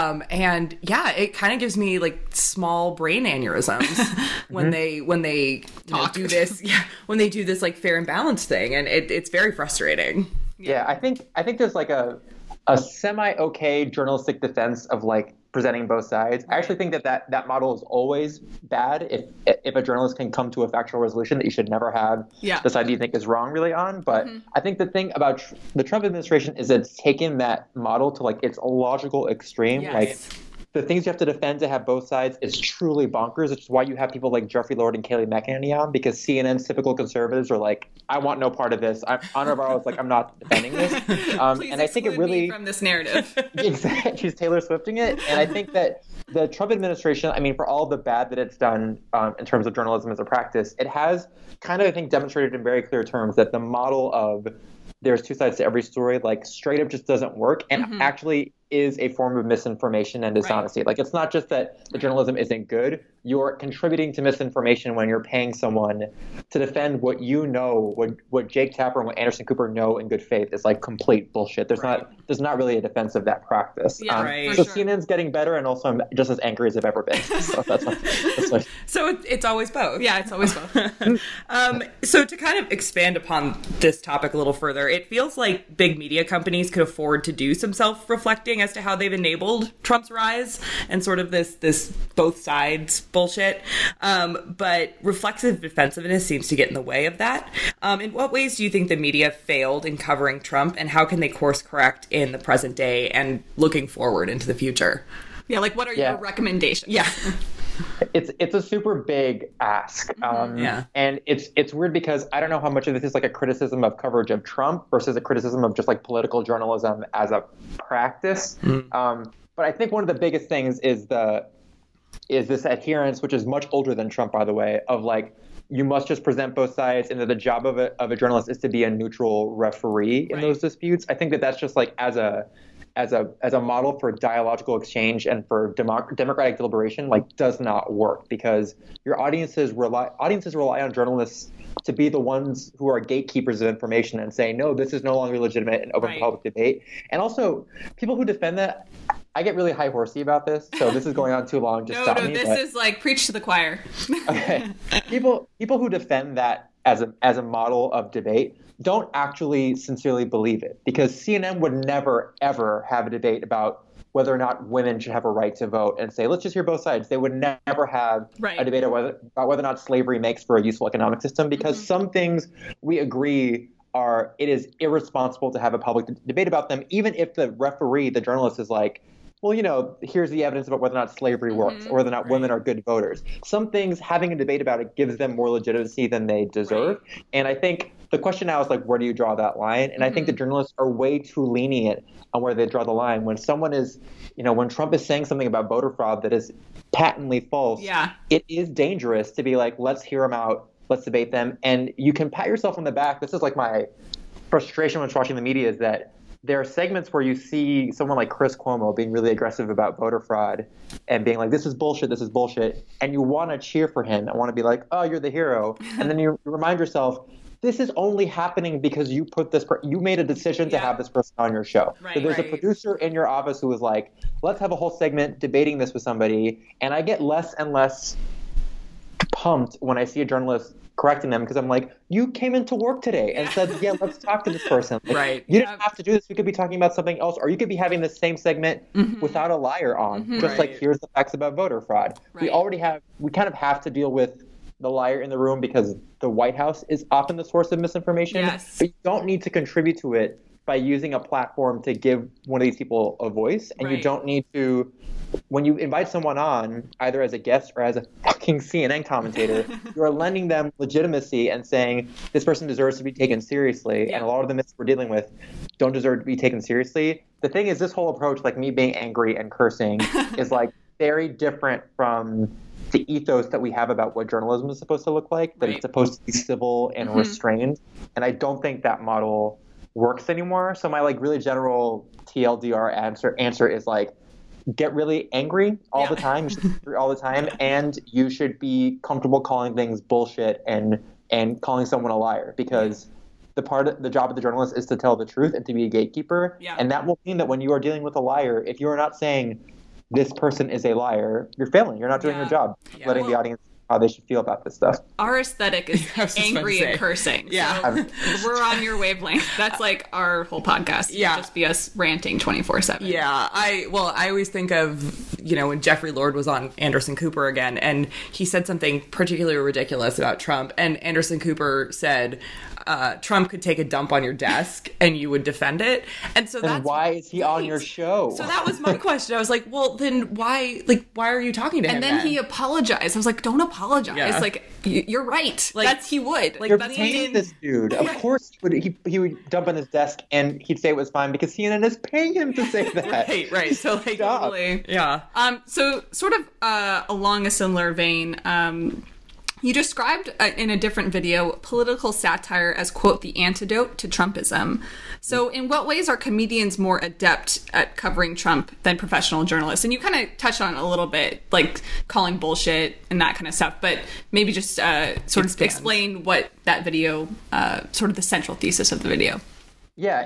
And yeah, it kind of gives me like small brain aneurysms when they do this. Yeah, when they do this like fair and balanced thing, and it's very frustrating. Yeah, I think there's like a semi-okay journalistic defense of like presenting both sides. I actually think that model is always bad if a journalist can come to a factual resolution that you should never have the side you think is wrong really on. But I think the thing about the Trump administration is it's taken that model to like its logical extreme. Yes. Like the things you have to defend to have both sides is truly bonkers, which is why you have people like Jeffrey Lord and Kayleigh McEnany on, because CNN's typical conservatives are like, I want no part of this. Honor Barrow is like, I'm not defending this. And I think it really me from this narrative. Exactly. She's Taylor Swifting it. And I think that the Trump administration, I mean, for all the bad that it's done in terms of journalism as a practice, it has kind of, I think, demonstrated in very clear terms that the model of there's two sides to every story, like straight up just doesn't work, and actually is a form of misinformation and dishonesty. Like, it's not just that the journalism isn't good. You're contributing to misinformation when you're paying someone to defend what you know, what Jake Tapper and what Anderson Cooper know in good faith is like complete bullshit. There's not really a defense of that practice. Yeah, so CNN's getting better, and also I'm just as angry as I've ever been. So that's my... So it's always both. Yeah, it's always both. So to kind of expand upon this topic a little further, it feels like big media companies could afford to do some self-reflecting as to how they've enabled Trump's rise and sort of this both sides bullshit. But reflexive defensiveness seems to get in the way of that. In what ways do you think the media failed in covering Trump, and how can they course correct in the present day and looking forward into the future? Yeah, like what are your recommendations? Yeah. It's a super big ask. And it's weird because I don't know how much of this is like a criticism of coverage of Trump versus a criticism of just like political journalism as a practice. But I think one of the biggest things is this adherence, which is much older than Trump, by the way, of like, you must just present both sides, and that the job of a journalist is to be a neutral referee in those disputes. I think that's just like as a model for dialogical exchange and for democratic deliberation, like, does not work, because your audiences rely on journalists to be the ones who are gatekeepers of information and say, no, this is no longer legitimate and open public debate. And also, people who defend that, I get really high horsey about this, so this is going on too long. Just stop me. This is like preach to the choir. Okay, people who defend that as a model of debate don't actually sincerely believe it, because CNN would never ever have a debate about whether or not women should have a right to vote and say, let's just hear both sides. They would never have a debate about whether or not slavery makes for a useful economic system, because some things we agree it is irresponsible to have a public debate about them, even if the referee, the journalist, is like, well, you know, here's the evidence about whether or not slavery works or whether or not women are good voters. Some things, having a debate about it gives them more legitimacy than they deserve. And I think the question now is like, where do you draw that line? And I think the journalists are way too lenient on where they draw the line. When someone is, you know, when Trump is saying something about voter fraud that is patently false, it is dangerous to be like, let's hear them out, let's debate them. And you can pat yourself on the back. This is like my frustration when watching the media, is that there are segments where you see someone like Chris Cuomo being really aggressive about voter fraud and being like, this is bullshit. And you want to cheer for him and want to be like, oh, you're the hero. And then you remind yourself, this is only happening because you put you made a decision to have this person on your show. So there's a producer in your office who was like, let's have a whole segment debating this with somebody. And I get less and less pumped when I see a journalist correcting them because I'm like, you came into work today and said, yeah, let's talk to this person. Like, Right. You didn't have to do this. We could be talking about something else, or you could be having the same segment without a liar on. Just like, Right. here's the facts about voter fraud. Right. We kind of have to deal with the liar in the room because the White House is often the source of misinformation. Yes. But you don't need to contribute to it by using a platform to give one of these people a voice. And you Right. don't need to, when you invite someone on, either as a guest or as a fucking CNN commentator, you're lending them legitimacy and saying this person deserves to be taken seriously. Yeah. And a lot of the myths we're dealing with don't deserve to be taken seriously. The thing is, this whole approach, like me being angry and cursing, is like very different from the ethos that we have about what journalism is supposed to look like, that Right. it's supposed to be civil and restrained. And I don't think that model works anymore. So my like really general TLDR answer is like, get really angry all the time, you should be angry all the time, and you should be comfortable calling things bullshit and calling someone a liar, because the job of the journalist is to tell the truth and to be a gatekeeper. Yeah. And that will mean that when you are dealing with a liar, if you are not saying this person is a liar, you're failing. You're not doing Yeah. your job, Yeah. letting the audience how they should feel about this stuff. Our aesthetic is I was just angry about to and say. cursing. Yeah. So we're on your wavelength. That's like our whole podcast. Yeah. It'll just be us ranting 24/7. Yeah, I always think of, when Jeffrey Lord was on Anderson Cooper again, and he said something particularly ridiculous about Trump, and Anderson Cooper said Trump could take a dump on your desk and you would defend it. And so Then that's why is he on your show? So that was my question. I was like, well, then why are you talking to him? And then he apologized. I was like, don't apologize. Yeah. Like, you're right. Like- He would. like, You're that's paying this dude. Of course he would dump on his desk and he'd say it was fine because CNN is paying him to say that. right. So like, Stop. Totally. yeah. So sort of along a similar vein, you described in a different video political satire as, quote, the antidote to Trumpism. So in what ways are comedians more adept at covering Trump than professional journalists? And you kind of touched on it a little bit, like calling bullshit and that kind of stuff, but maybe just sort of Expand. explain what that video, sort of the central thesis of the video. Yeah,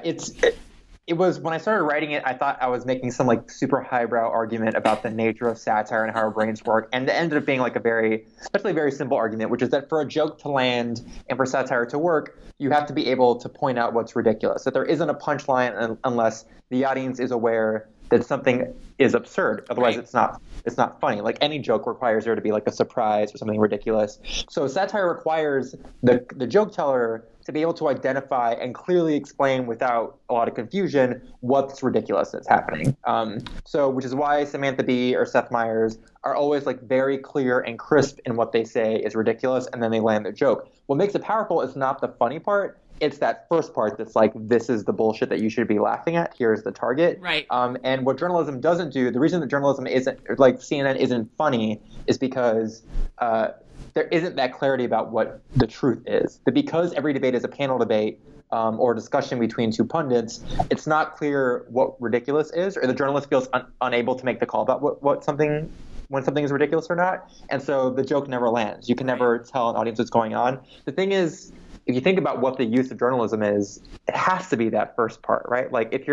it was when I started writing it, I thought I was making some like super highbrow argument about the nature of satire and how our brains work, and it ended up being like a very simple argument, which is that for a joke to land and for satire to work, you have to be able to point out what's ridiculous. That there isn't a punchline unless the audience is aware that something is absurd. Otherwise, Right. it's not funny. Like any joke requires there to be like a surprise or something ridiculous. So satire requires the joke teller to be able to identify and clearly explain without a lot of confusion what's ridiculous that's happening. So which is why Samantha Bee or Seth Meyers are always like very clear and crisp in what they say is ridiculous, and then they land their joke. What makes it powerful is not the funny part. It's that first part that's like, this is the bullshit that you should be laughing at. Here's the target. Right. And what journalism doesn't do, the reason that journalism isn't, like CNN isn't funny, is because there isn't that clarity about what the truth is. That because every debate is a panel debate or discussion between two pundits, it's not clear what ridiculous is, or the journalist feels unable to make the call about when something is ridiculous or not. And so the joke never lands. You can never tell an audience what's going on. The thing is, if you think about what the use of journalism is, it has to be that first part, right? Like if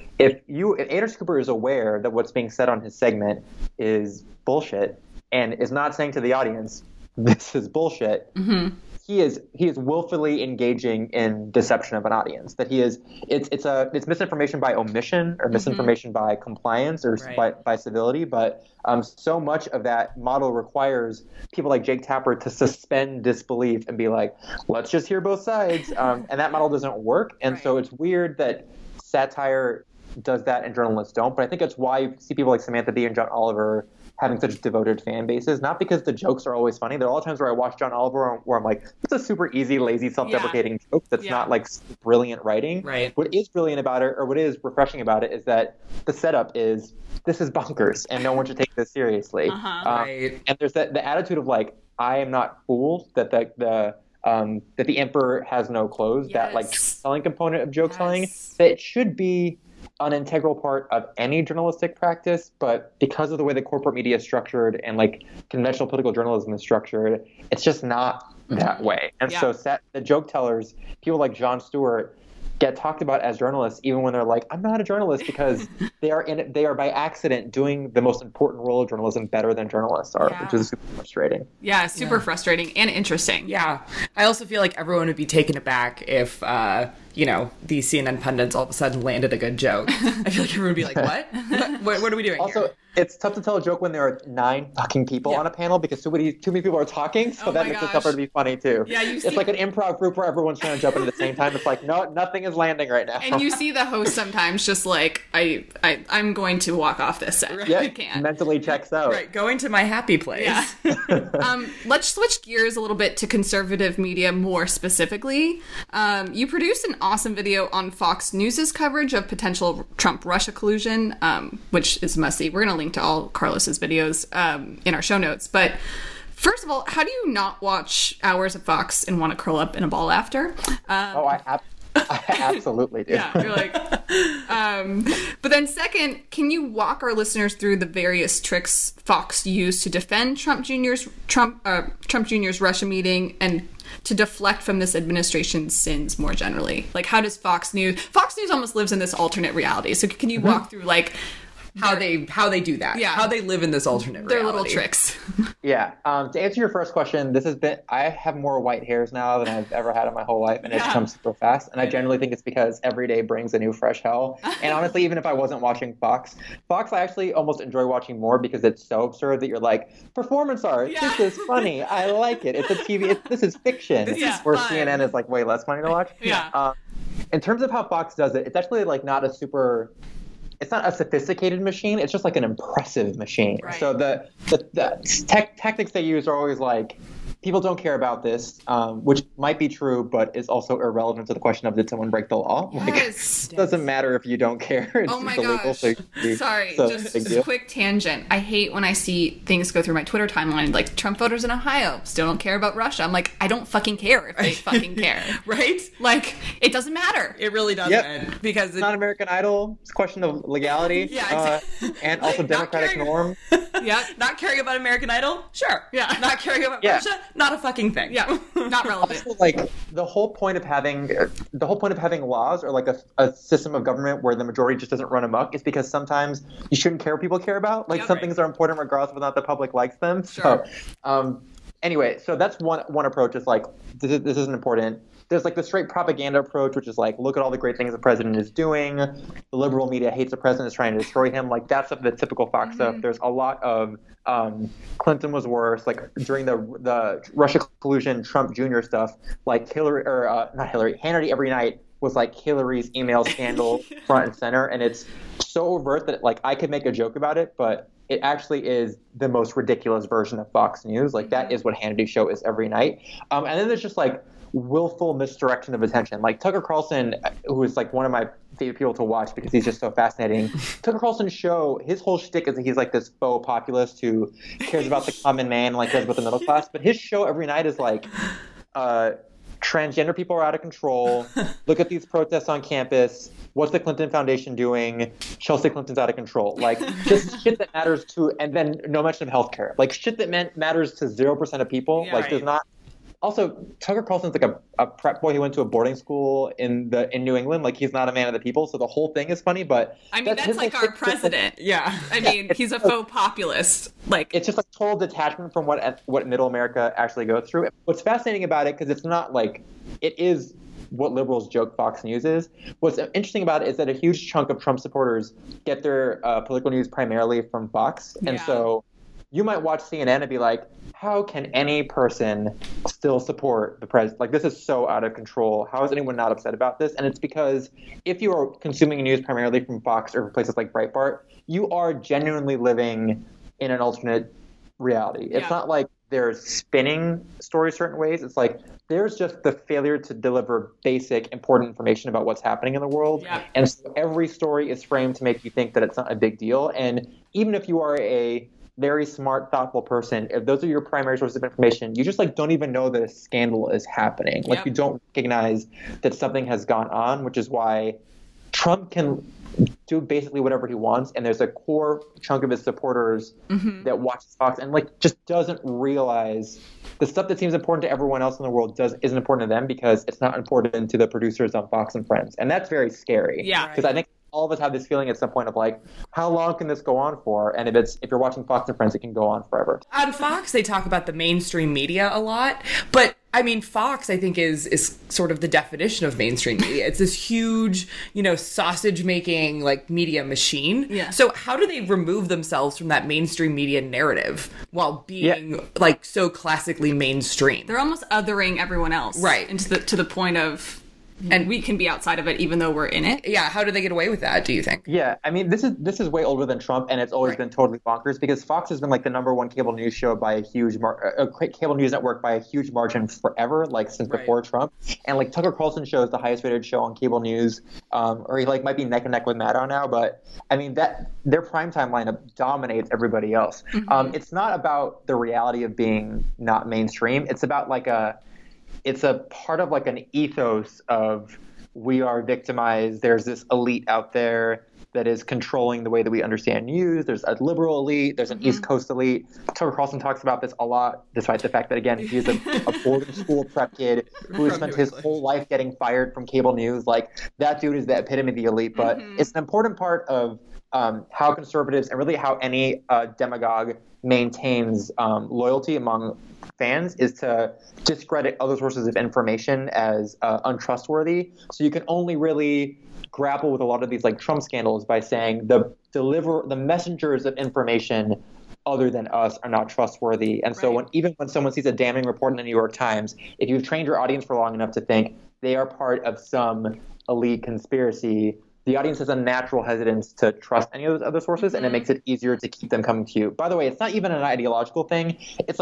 Anderson Cooper is aware that what's being said on his segment is bullshit and is not saying to the audience, this is bullshit, he is willfully engaging in deception of an audience. That it's misinformation by omission or misinformation by compliance or Right. by civility. But so much of that model requires people like Jake Tapper to suspend disbelief and be like, let's just hear both sides. And that model doesn't work. And so it's weird that satire does that and journalists don't. But I think that's why you see people like Samantha Bee and John Oliver having such devoted fan bases, not because the jokes are always funny. There are all times where I watch John Oliver where I'm like, it's a super easy, lazy, self-deprecating joke that's not like brilliant writing. Right. What is brilliant about it, or what is refreshing about it, is that the setup is, this is bonkers and no one should take this seriously. Right. And there's the attitude of like, I am not fooled that the emperor has no clothes, that like telling component of joke telling, that it should be an integral part of any journalistic practice, but because of the way the corporate media is structured and like conventional political journalism is structured, it's just not that way. And so the joke tellers, people like Jon Stewart, get talked about as journalists, even when they're like, I'm not a journalist, because they are by accident doing the most important role of journalism better than journalists are, which is super frustrating. Yeah, super frustrating and interesting. Yeah. I also feel like everyone would be taken aback if, these CNN pundits all of a sudden landed a good joke. I feel like everyone would be like, what are we doing also, here? It's tough to tell a joke when there are 9 fucking people on a panel because too many people are talking, so that makes it tougher to be funny too. Yeah, it's like an improv group where everyone's trying to jump in at the same time. It's like, no, nothing is landing right now. And you see the host sometimes just like, I'm going to walk off this set. Right? Yeah, I can't. mentally checks out. Right, going to my happy place. Yeah. Let's switch gears a little bit to conservative media more specifically. You produced an awesome video on Fox News' coverage of potential Trump-Russia collusion, which is must-see. We're going to link to all Carlos's videos in our show notes. But first of all, how do you not watch hours of Fox and want to curl up in a ball after? I absolutely do. Yeah, you're like... but then second, can you walk our listeners through the various tricks Fox used to defend Trump Jr.'s Russia meeting and to deflect from this administration's sins more generally? Like, how does Fox News almost lives in this alternate reality. So can you walk through like how they do that? Yeah. How they live in this alternate reality. Their little tricks. Yeah. To answer your first question, I have more white hairs now than I've ever had in my whole life, and it's come super fast. And I generally think it's because every day brings a new fresh hell. And honestly, even if I wasn't watching Fox, I actually almost enjoy watching more because it's so absurd that you're like, performance art, this is funny, I like it. It's a TV, this is fiction. Where fun. CNN is like way less funny to watch. Yeah. In terms of how Fox does it, it's actually like not a super... It's not a sophisticated machine. It's just like an impressive machine. Right. So the tactics they use are always like, people don't care about this, which might be true, but is also irrelevant to the question of did someone break the law? Yes. It doesn't matter if you don't care. It's Oh my illegal, gosh. so Sorry, so just big deal. quick tangent. I hate when I see things go through my Twitter timeline, like Trump voters in Ohio still don't care about Russia. I'm like, I don't fucking care if they fucking care. Right? Like, it doesn't matter. It really doesn't. Yep. Because It's not American Idol. It's a question of legality. Yeah, and also Not democratic caring- norm. Yeah. Not caring about American Idol? Sure. Yeah. Not caring about Yeah. Russia? Not a fucking thing. Yeah. Not relevant. Also, like the whole point of having laws or like a system of government where the majority just doesn't run amok is because sometimes you shouldn't care what people care about. Like some things are important regardless of whether or not the public likes them. Sure. So, anyway, so that's one approach. Is like this isn't important. There's like the straight propaganda approach, which is like, look at all the great things the president is doing. The liberal media hates the president, is trying to destroy him. Like that's the typical Fox stuff. There's a lot of Clinton was worse. Like during the Russia collusion, Trump Jr. stuff, like Hannity every night was like Hillary's email scandal front and center, and it's so overt that like I could make a joke about it, but it actually is the most ridiculous version of Fox News. Like that is what Hannity's show is every night. And then there's just like willful misdirection of attention. Like Tucker Carlson, who is like one of my favorite people to watch because he's just so fascinating. Tucker Carlson's show, his whole shtick is that he's like this faux populist who cares about the common man, like cares about the middle class. But his show every night is like, transgender people are out of control. Look at these protests on campus. What's the Clinton Foundation doing? Chelsea Clinton's out of control. Like just shit that matters to, and then no mention of healthcare. Like shit that matters to 0% of people. Yeah, like right. there's not. Also, Tucker Carlson's like a prep boy who went to a boarding school in New England. Like he's not a man of the people, so the whole thing is funny. But I mean, that's like our president. Yeah. I mean, he's a faux populist. Like, it's just like total detachment from what middle America actually goes through. What's fascinating about it, because it's not like it is what liberals joke Fox News is. What's interesting about it is that a huge chunk of Trump supporters get their political news primarily from Fox, and so you might watch CNN and be like, how can any person still support the president? Like, this is so out of control. How is anyone not upset about this? And it's because if you are consuming news primarily from Fox or places like Breitbart, you are genuinely living in an alternate reality. It's not like they're spinning stories certain ways. It's like there's just the failure to deliver basic, important information about what's happening in the world. Yeah. And so every story is framed to make you think that it's not a big deal. And even if you are a very smart, thoughtful person, if those are your primary sources of information, you just like don't even know that a scandal is happening. Like you don't recognize that something has gone on, which is why Trump can do basically whatever he wants, and there's a core chunk of his supporters that watches Fox and like just doesn't realize the stuff that seems important to everyone else in the world isn't important to them because it's not important to the producers on Fox and Friends, and that's very scary. Yeah. Because I think all of us have this feeling at some point of like, how long can this go on for? And if you're watching Fox and Friends, it can go on forever. On Fox, they talk about the mainstream media a lot, but I mean, Fox, I think, is sort of the definition of mainstream media. It's this huge, sausage-making, like, media machine. Yeah. So how do they remove themselves from that mainstream media narrative while being, like, so classically mainstream? They're almost othering everyone else. Right. And to the point of... And we can be outside of it even though we're in it. Yeah, how do they get away with that, do you think? Yeah, I mean, this is way older than Trump, and it's always been totally bonkers because Fox has been like the number one cable news show by a huge cable news network by a huge margin forever, like since before Trump. And like Tucker Carlson show is the highest rated show on cable news, or he like might be neck and neck with Maddow now, but I mean that their primetime lineup dominates everybody else. It's not about the reality of being not mainstream. It's about like it's a part of like an ethos of we are victimized. There's this elite out there that is controlling the way that we understand news. There's a liberal elite. There's an East Coast elite. Tucker Carlson talks about this a lot, despite the fact that, again, he's a boarding school prep kid who has spent his whole life getting fired from cable news. Like, that dude is the epitome of the elite. But it's an important part of how conservatives and really how any demagogue maintains loyalty among fans is to discredit other sources of information as untrustworthy. So you can only really grapple with a lot of these like Trump scandals by saying the messengers of information other than us are not trustworthy. And so even when someone sees a damning report in the New York Times, if you've trained your audience for long enough to think they are part of some elite conspiracy, the audience has a natural hesitance to trust any of those other sources, and it makes it easier to keep them coming to you. By the way, it's not even an ideological thing.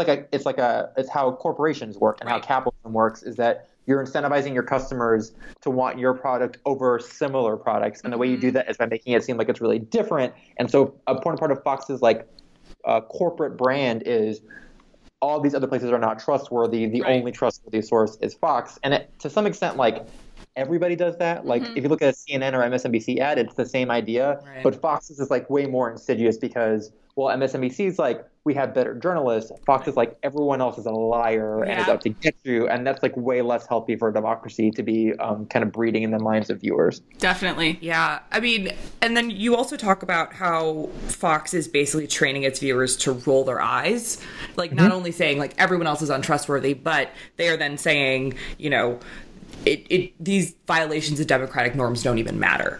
It's how corporations work and how capitalism works, is that you're incentivizing your customers to want your product over similar products. And the way you do that is by making it seem like it's really different. And so a important part of Fox's like corporate brand is all these other places are not trustworthy. The only trustworthy source is Fox. And to some extent, like, everybody does that. Like, if you look at a CNN or MSNBC ad, it's the same idea. But Fox's is like way more insidious because, well, MSNBC is like, we have better journalists. Fox is like, everyone else is a liar and is out to get you. And that's like way less healthy for a democracy to be kind of breeding in the minds of viewers. Definitely. Yeah. I mean, and then you also talk about how Fox is basically training its viewers to roll their eyes. Like, not only saying like everyone else is untrustworthy, but they are then saying, these violations of democratic norms don't even matter.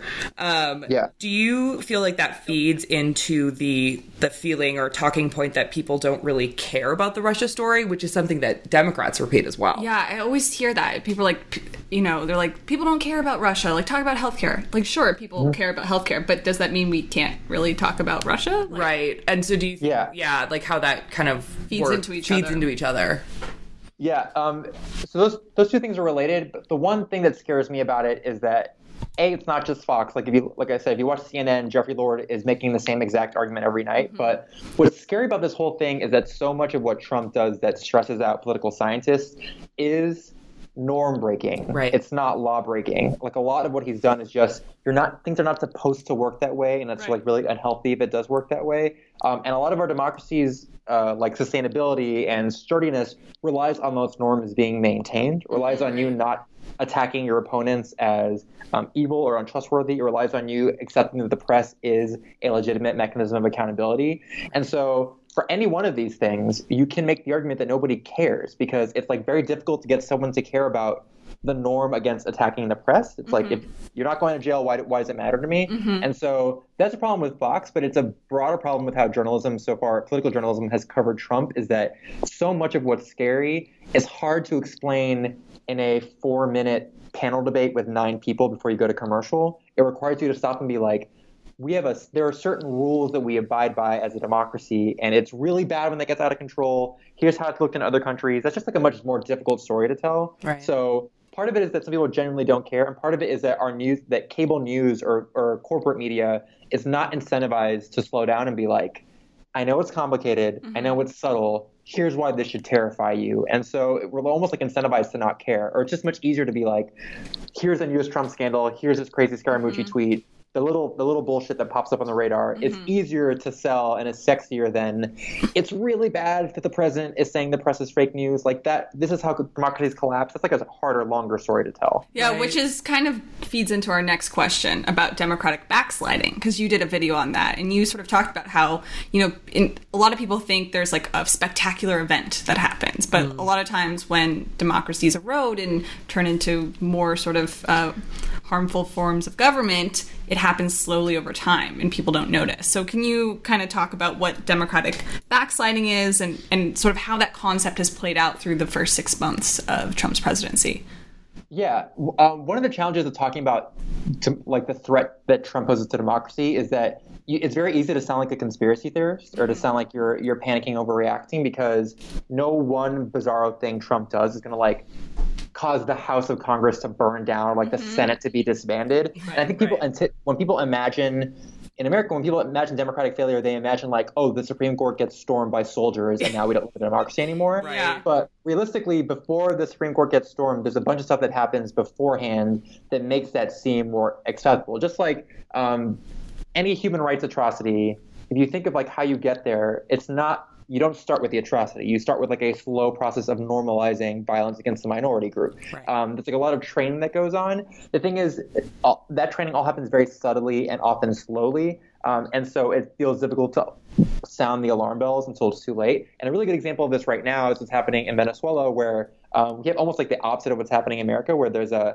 Do you feel like that feeds into the feeling or talking point that people don't really care about the Russia story, which is something that Democrats repeat as well? Yeah, I always hear that. People are like, they're like, people don't care about Russia. Like, talk about healthcare. Like, sure, people care about healthcare, but does that mean we can't really talk about Russia? Like, right. And so do you think, like how that kind of feeds into each other? Yeah, so those two things are related. But the one thing that scares me about it is that it's not just Fox. Like I said, if you watch CNN, Jeffrey Lord is making the same exact argument every night. But what's scary about this whole thing is that so much of what Trump does that stresses out political scientists is norm breaking. Right. It's not law breaking. Like, a lot of what he's done is just things are not supposed to work that way, and that's like really unhealthy if it does work that way. And a lot of our democracies, like sustainability and sturdiness, relies on those norms being maintained, relies on you not attacking your opponents as evil or untrustworthy. It relies on you accepting that the press is a legitimate mechanism of accountability. And so for any one of these things, you can make the argument that nobody cares, because it's like very difficult to get someone to care about the norm against attacking the press. It's like, if you're not going to jail, why does it matter to me? And so that's a problem with Fox, but it's a broader problem with how journalism so far, political journalism, has covered Trump, is that so much of what's scary is hard to explain in a 4-minute panel debate with 9 people before you go to commercial. It requires you to stop and be like, there are certain rules that we abide by as a democracy, and it's really bad when that gets out of control. Here's how it's looked in other countries. That's just like a much more difficult story to tell. Right. So part of it is that some people genuinely don't care, and part of it is that that cable news or corporate media is not incentivized to slow down and be like, I know it's complicated, I know it's subtle, here's why this should terrify you. And so we're almost like incentivized to not care, or it's just much easier to be like, here's a newest Trump scandal, here's this crazy Scaramucci tweet, the little bullshit that pops up on the radar is easier to sell and is sexier than it's really bad that the president is saying the press is fake news. Like that, this is how democracies collapse. That's like a harder, longer story to tell. Yeah, which is kind of feeds into our next question about democratic backsliding, because you did a video on that and you sort of talked about how, a lot of people think there's like a spectacular event that happens, but a lot of times when democracies erode and turn into more sort of harmful forms of government, it happens slowly over time and people don't notice. So can you kind of talk about what democratic backsliding is and sort of how that concept has played out through the first 6 months of Trump's presidency? Yeah. One of the challenges of talking about the threat that Trump poses to democracy is that it's very easy to sound like a conspiracy theorist or to sound like you're panicking, overreacting, because no one bizarro thing Trump does is going to cause the House of Congress to burn down or the Senate to be disbanded. Right, and I think when people imagine in America, when people imagine democratic failure, they imagine the Supreme Court gets stormed by soldiers and now we don't live in a democracy anymore. Right. Yeah. But realistically, before the Supreme Court gets stormed, there's a bunch of stuff that happens beforehand that makes that seem more acceptable. Just like any human rights atrocity, if you think of how you get there, you don't start with the atrocity. You start with a slow process of normalizing violence against the minority group. Right. There's a lot of training that goes on. The thing is, that training all happens very subtly and often slowly. And so it feels difficult to sound the alarm bells until it's too late. And a really good example of this right now is what's happening in Venezuela, where we have almost the opposite of what's happening in America, where there's a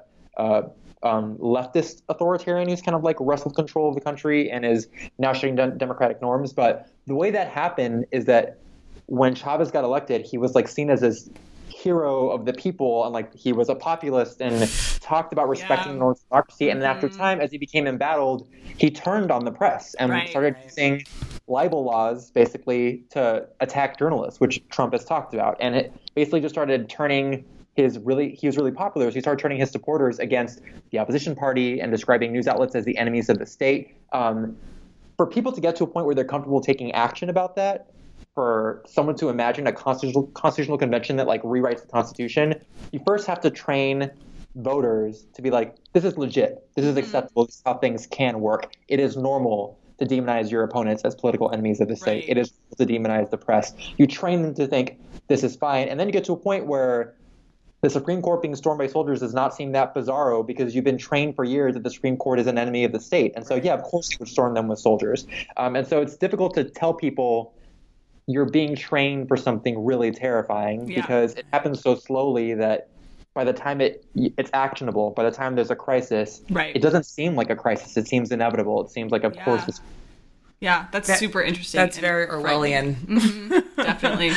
leftist authoritarian who's kind of wrestled control of the country and is now shutting down democratic norms. But the way that happened is that when Chavez got elected, he was seen as this hero of the people, and he was a populist and talked about respecting the norms of democracy. And then after time, as he became embattled, he turned on the press and started using libel laws basically to attack journalists, which Trump has talked about. And it basically just started turning he was really popular, so he started turning his supporters against the opposition party and describing news outlets as the enemies of the state. For people to get to a point where they're comfortable taking action about that, for someone to imagine a constitutional convention that rewrites the Constitution, you first have to train voters to be this is legit, this is acceptable, this is how things can work. It is normal to demonize your opponents as political enemies of the state. Right. It is to demonize the press. You train them to think this is fine, and then you get to a point where the Supreme Court being stormed by soldiers does not seem that bizarro because you've been trained for years that the Supreme Court is an enemy of the state. And so, yeah, of course you would storm them with soldiers. And so it's difficult to tell people you're being trained for something really terrifying because it happens so slowly that by the time it's actionable, by the time there's a crisis, it doesn't seem like a crisis. It seems inevitable. It seems of course it's Yeah, that's super interesting. That's very Orwellian. Definitely.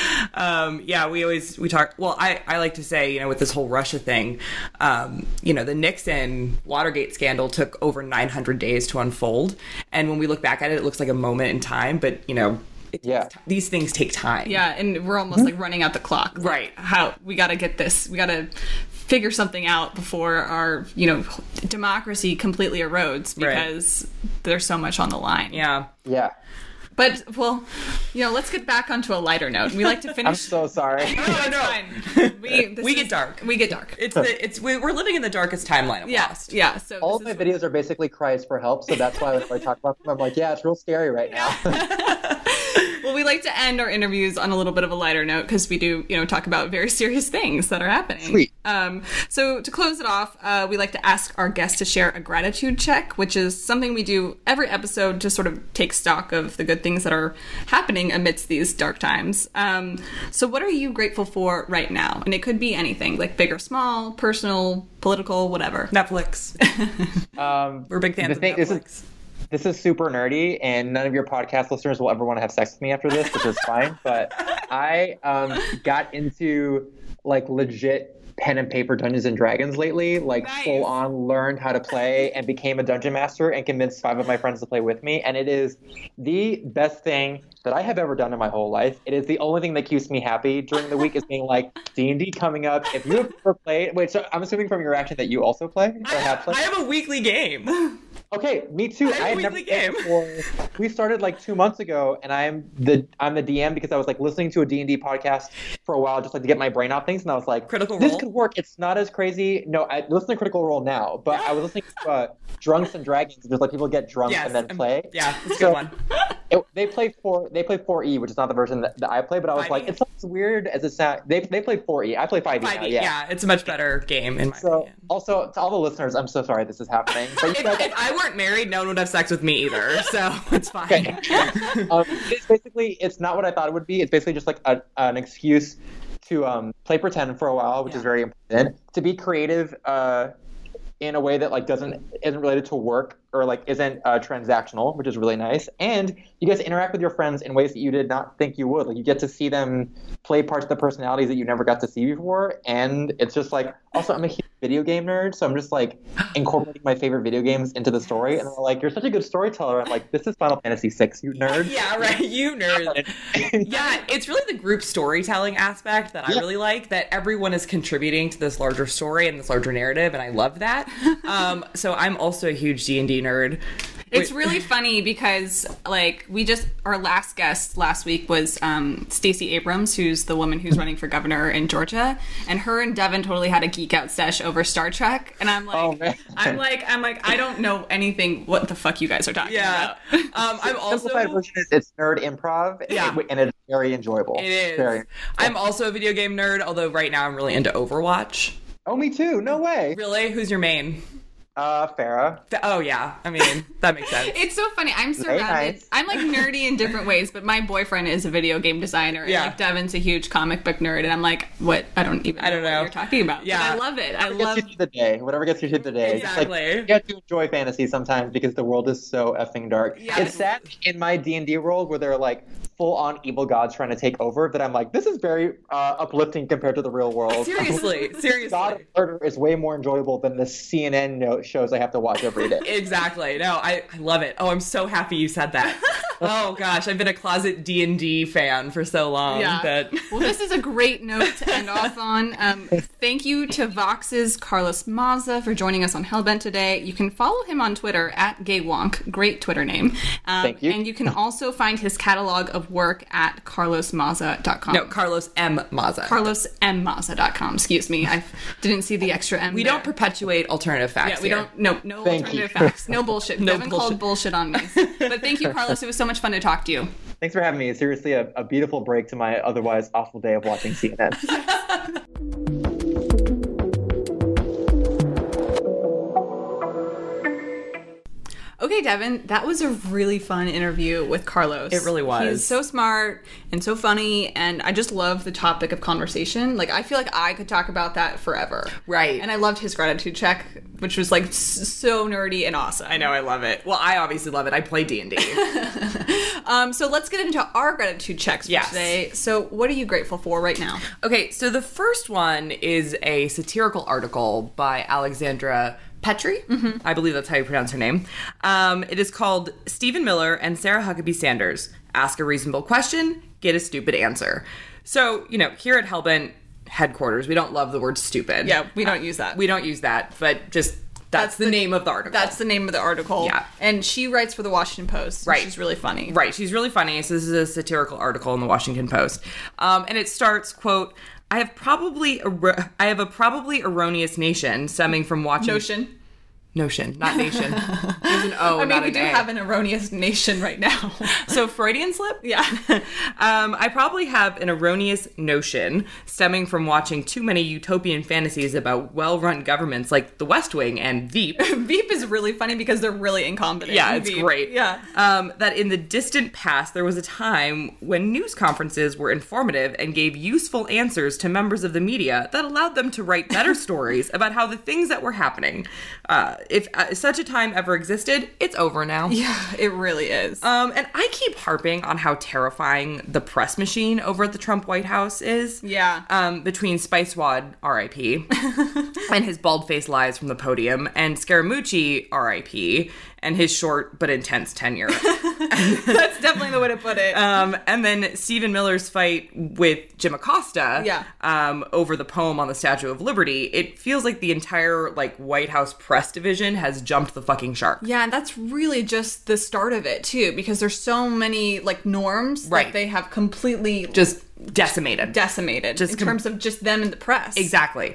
We talk. Well, I like to say, with this whole Russia thing, the Nixon Watergate scandal took over 900 days to unfold, and when we look back at it, it looks like a moment in time. But these things take time. Yeah, and we're almost running out the clock. Right. How we got to get this? We got to figure something out before our democracy completely erodes because there's so much on the line. Yeah. But let's get back onto a lighter note. We like to finish. I'm so sorry. No, it's fine. We get dark. We get dark. We're living in the darkest timeline of Lost. Yeah. So all of my videos are basically cries for help, so that's why when I talk about them, I'm it's real scary right now. Well, we like to end our interviews on a little bit of a lighter note because we do, talk about very serious things that are happening. Sweet. So to close it off, we like to ask our guests to share a gratitude check, which is something we do every episode to sort of take stock of the good things that are happening amidst these dark times. So what are you grateful for right now? And it could be anything, big or small, personal, political, whatever. Netflix. We're big fans of Netflix. This is super nerdy, and none of your podcast listeners will ever want to have sex with me after this, which is fine. But I got into legit pen and paper Dungeons and Dragons lately, nice. Full on learned how to play and became a dungeon master and convinced 5 of my friends to play with me. And it is the best thing that I have ever done in my whole life. It is the only thing that keeps me happy during the week is being D&D coming up. If you have ever played, so I'm assuming from your reaction that you also play or have played. I have a weekly game. Okay, me too. I had a never weekly played game. before. We started like 2 months ago, and I'm the DM because I was like listening to a D&D podcast for a while, just like to get my brain off things, and I was like, Critical this Role? could work. It's not as crazy. No, I listen to Critical Role now, but I was listening to Drunks and Dragons because like people get drunk Yes, and then play. Yeah, that's a So- good one. They play 4E, which is not the version that I play, but I was 5e? like, it's not as weird as it sounds. They play 4E. I play 5E now. 5e, Yeah. yeah, it's a much better game in my So opinion. also to all the listeners, I'm so sorry this is happening. But you guys, If I weren't married, no one would have sex with me either, so it's fine. it's basically it's not what I thought it would be. It's basically just like an excuse to play pretend for a while, which is very important. To be creative in a way that like isn't related to work or like isn't transactional, which is really nice. And you guys interact with your friends in ways that you did not think you would. Like you get to see them play parts of the personalities that you never got to see before. And it's just like, also I'm a huge video game nerd, so I'm just like incorporating my favorite video games into the story. And they're like, you're such a good storyteller. I'm like, this is Final Fantasy VI, you nerd. Yeah, right. You nerd. Yeah, it's really the group storytelling aspect that I really like, that everyone is contributing to this larger story and this larger narrative, and I love that. So I'm also a huge D&D nerd. It's really funny because, like, our last guest last week was Stacey Abrams, who's the woman who's running for governor in Georgia, and her and Devin totally had a geek out sesh over Star Trek, and I'm like, Oh, man. I'm like, I don't know anything. What the fuck you guys are talking Yeah. about? I'm also... Simplified version is it's nerd improv, and it's very enjoyable. It is. Very. I'm also a video game nerd, although right now I'm really into Overwatch. Oh, me too. No way. Really? Who's your main? Farah. Oh, yeah. I mean, that makes sense. It's so funny. I'm surrounded. nice. I'm like nerdy in different ways, but my boyfriend is a video game designer, and Yeah. like Devin's a huge comic book nerd, and I'm like, what? I don't know know. what you're talking about. Yeah. But I love it. I Whatever love. gets you through the day. Whatever gets you through the day. It's Exactly. like, you have to enjoy fantasy sometimes because the world is so effing dark. Yes. It's sad in my D&D world where they're like full-on evil gods trying to take over that I'm like, this is very uplifting compared to the real world. Seriously. God of Murder is way more enjoyable than the CNN shows I have to watch every day. Exactly. No, I love it. Oh, I'm so happy you said that. Oh gosh, I've been a closet D&D fan for so long that Well, this is a great note to end off on. Thank you to Vox's Carlos Maza for joining us on Hellbent today. You can follow him on Twitter at GayWonk. Great Twitter name. Thank you. And you can also find his catalog of work at carlosmaza.com. No, Carlos M. Maza. carlosmmaza.com. Excuse me. I didn't see the extra M. We there. don't perpetuate alternative facts. Yeah, we here. don't. No Thank alternative you. facts. No bullshit. No Devin bullshit. called bullshit on me. But thank you, Carlos. It was so much fun to talk to you. Thanks for having me. It's seriously a beautiful break to my otherwise awful day of watching CNN. Okay, Devin, that was a really fun interview with Carlos. It really was. He's so smart and so funny, and I just love the topic of conversation. Like, I feel like I could talk about that forever. Right. And I loved his gratitude check, which was, like, so nerdy and awesome. I know, I love it. Well, I obviously love it. I play D&D. So let's get into our gratitude checks for Yes. today. So what are you grateful for right now? Okay, so the first one is a satirical article by Alexandra Petrie. I believe that's how you pronounce her name. It is called Stephen Miller and Sarah Huckabee Sanders Ask a Reasonable Question, Get a Stupid Answer. So, here at Hellbent headquarters, we don't love the word stupid. Yeah, we don't use that. We don't use that, but just that's the name of the article. That's the name of the article. Yeah. And she writes for the Washington Post. So Right. She's really funny. Right, she's really funny. So this is a satirical article in the Washington Post. And it starts, quote, I have a probably erroneous nation stemming from watching... Notion, not nation. There's an O, I mean, not we an do A. have an erroneous nation right now. So Freudian slip? Yeah. I probably have an erroneous notion stemming from watching too many utopian fantasies about well-run governments like the West Wing and Veep. Veep is really funny because they're really incompetent. Yeah, it's Veep. great. Yeah. That in the distant past, there was a time when news conferences were informative and gave useful answers to members of the media that allowed them to write better stories about how the things that were happening. If such a time ever existed, it's over now. Yeah, it really is. And I keep harping on how terrifying the press machine over at the Trump White House is. Yeah. Between Spice Wad, R.I.P., and his bald-faced lies from the podium, and Scaramucci, R.I.P., and his short but intense tenure. That's definitely the way to put it. And then Stephen Miller's fight with Jim Acosta over the poem on the Statue of Liberty. It feels like the entire like White House press division has jumped the fucking shark. Yeah, and that's really just the start of it too, because there's so many like norms that they have completely just decimated just in terms of just them in the press. Exactly.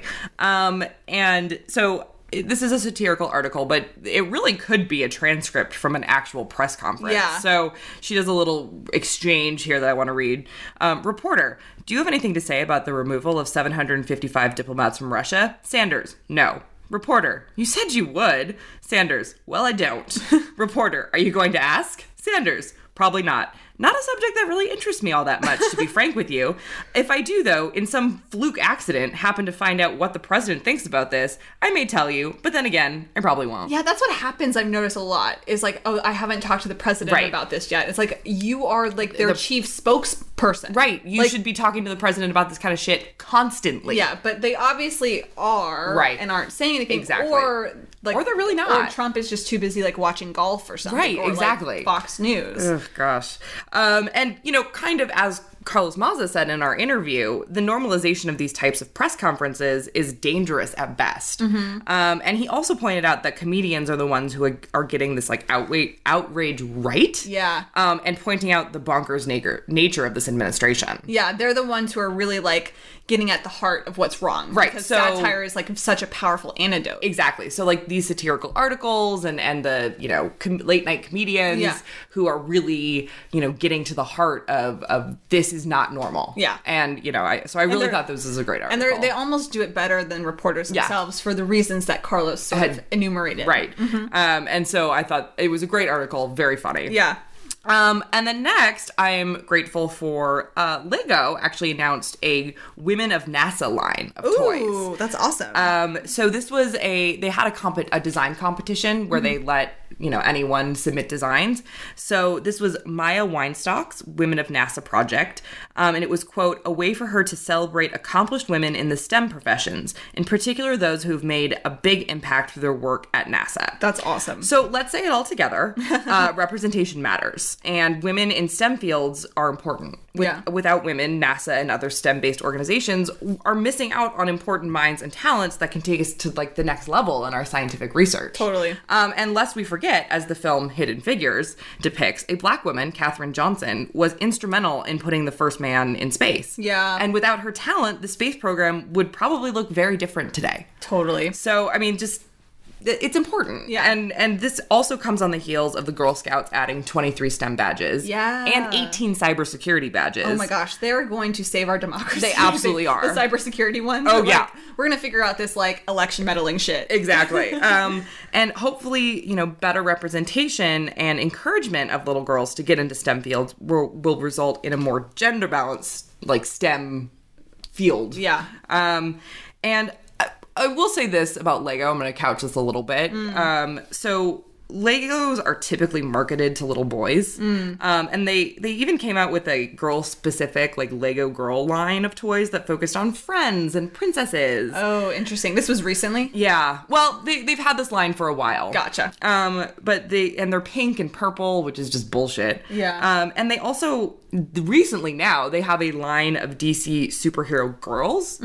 And so this is a satirical article, but it really could be a transcript from an actual press conference. Yeah. So she does a little exchange here that I want to read. Reporter, do you have anything to say about the removal of 755 diplomats from Russia? Sanders, no. Reporter, you said you would. Sanders, well, I don't. Reporter, are you going to ask? Sanders, probably not. Not a subject that really interests me all that much, to be frank with you. If I do, though, in some fluke accident, happen to find out what the president thinks about this, I may tell you, but then again, I probably won't. Yeah, that's what happens, I've noticed a lot, is like, oh, I haven't talked to the president about this yet. It's like, you are like their chief spokesperson. Right, you should be talking to the president about this kind of shit constantly. Yeah, but they obviously are, and aren't saying anything. Exactly. Or they're really not. Or Trump is just too busy like watching golf or something. Right, or, exactly. Like, Fox News. Ugh, gosh. And, you know, kind of as Carlos Maza said in our interview, the normalization of these types of press conferences is dangerous at best. Mm-hmm. And he also pointed out that comedians are the ones who are getting this, like, outrage right. Yeah. And pointing out the bonkers nature of this administration. Yeah, they're the ones who are really, like, getting at the heart of what's wrong. Right. Because satire is, like, such a powerful antidote. Exactly. So, like, these satirical articles and the, you know, late-night comedians who are really, you know, getting to the heart of this is not normal. Yeah. And, you know, I really thought this was a great article. And they almost do it better than reporters themselves for the reasons that Carlos sort of enumerated. Right. Mm-hmm. And so I thought it was a great article, very funny. Yeah. And then next, I am grateful for Lego actually announced a Women of NASA line of toys. Ooh, that's awesome. So this was they had a design competition where they let, you know, anyone submit designs. So this was Maya Weinstock's Women of NASA project. And it was, quote, a way for her to celebrate accomplished women in the STEM professions, in particular those who've made a big impact through their work at NASA. That's awesome. So let's say it all together. Representation matters. And women in STEM fields are important. Without women, NASA and other STEM-based organizations are missing out on important minds and talents that can take us to, like, the next level in our scientific research. Totally. And lest we forget, as the film Hidden Figures depicts, a black woman, Katherine Johnson, was instrumental in putting the first man in space. Yeah. And without her talent, the space program would probably look very different today. Totally. So, I mean, just... it's important. Yeah. And this also comes on the heels of the Girl Scouts adding 23 STEM badges. Yeah. And 18 cybersecurity badges. Oh my gosh, they're going to save our democracy. They absolutely are. The cybersecurity ones. Oh, yeah. We're going to figure out this, like, election meddling shit. Exactly. And hopefully, you know, better representation and encouragement of little girls to get into STEM fields will result in a more gender balanced, like, STEM field. Yeah. And I will say this about Lego. I'm going to couch this a little bit. So Legos are typically marketed to little boys. And they even came out with a girl-specific, like, Lego Girl line of toys that focused on friends and princesses. Oh, interesting. This was recently? Yeah. Well, they've had this line for a while. Gotcha. But they're pink and purple, which is just bullshit. Yeah. And they also... recently now they have a line of DC superhero girls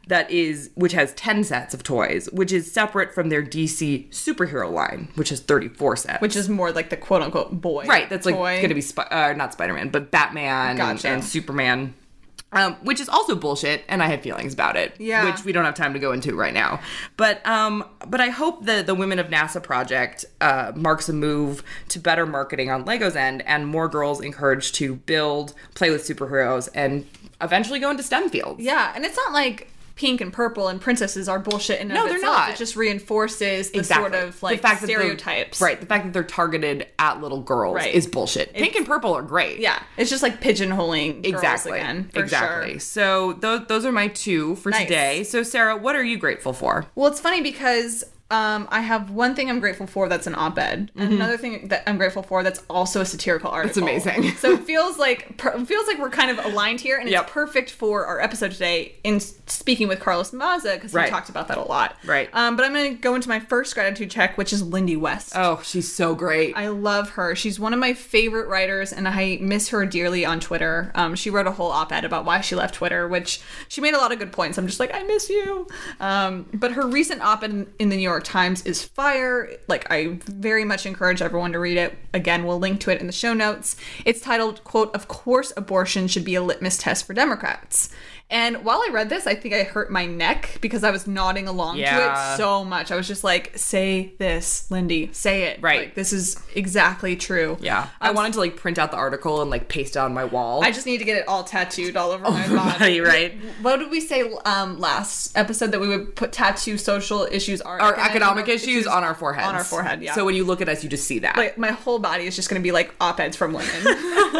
which has 10 sets of toys, which is separate from their DC superhero line, which has 34 sets, which is more like the quote-unquote boy that's toy. Like gonna be not Spider-Man but Batman. Gotcha. and Superman, which is also bullshit, and I have feelings about it, which we don't have time to go into right now. But I hope the Women of NASA project marks a move to better marketing on Lego's end, and more girls encouraged to build, play with superheroes, and eventually go into STEM fields. Yeah, and it's not like pink and purple and princesses are bullshit in and of itself. Not. It just reinforces the sort of, like, stereotypes. The fact that they're targeted at little girls is bullshit. Pink and purple are great. Yeah. It's just like pigeonholing girls again, for sure. So those are my two for today. So Sarah, what are you grateful for? Well, it's funny because I have one thing I'm grateful for that's an op-ed, and another thing that I'm grateful for that's also a satirical article. That's amazing. So it feels like we're kind of aligned here, and it's perfect for our episode today in speaking with Carlos Maza, because we talked about that a lot. Right. But I'm going to go into my first gratitude check, which is Lindy West. Oh, she's so great. I love her. She's one of my favorite writers, and I miss her dearly on Twitter. She wrote a whole op-ed about why she left Twitter, which she made a lot of good points. I'm just like, I miss you. But her recent op-ed in the New York Times is fire. Like, I very much encourage everyone to read it. Again, we'll link to it in the show notes. It's titled, quote, "Of course abortion should be a litmus test for Democrats." And while I read this, I think I hurt my neck because I was nodding along to it so much. I was just like, say this, Lindy, say it. Right. Like, this is exactly true. Yeah. I wanted to like print out the article and like paste it on my wall. I just need to get it all tattooed all over my body. Right. What did we say last episode, that we would put tattoo social issues, our economic issues on our foreheads. On our forehead, yeah. So when you look at us, you just see that. Like, my whole body is just going to be like op-eds from women.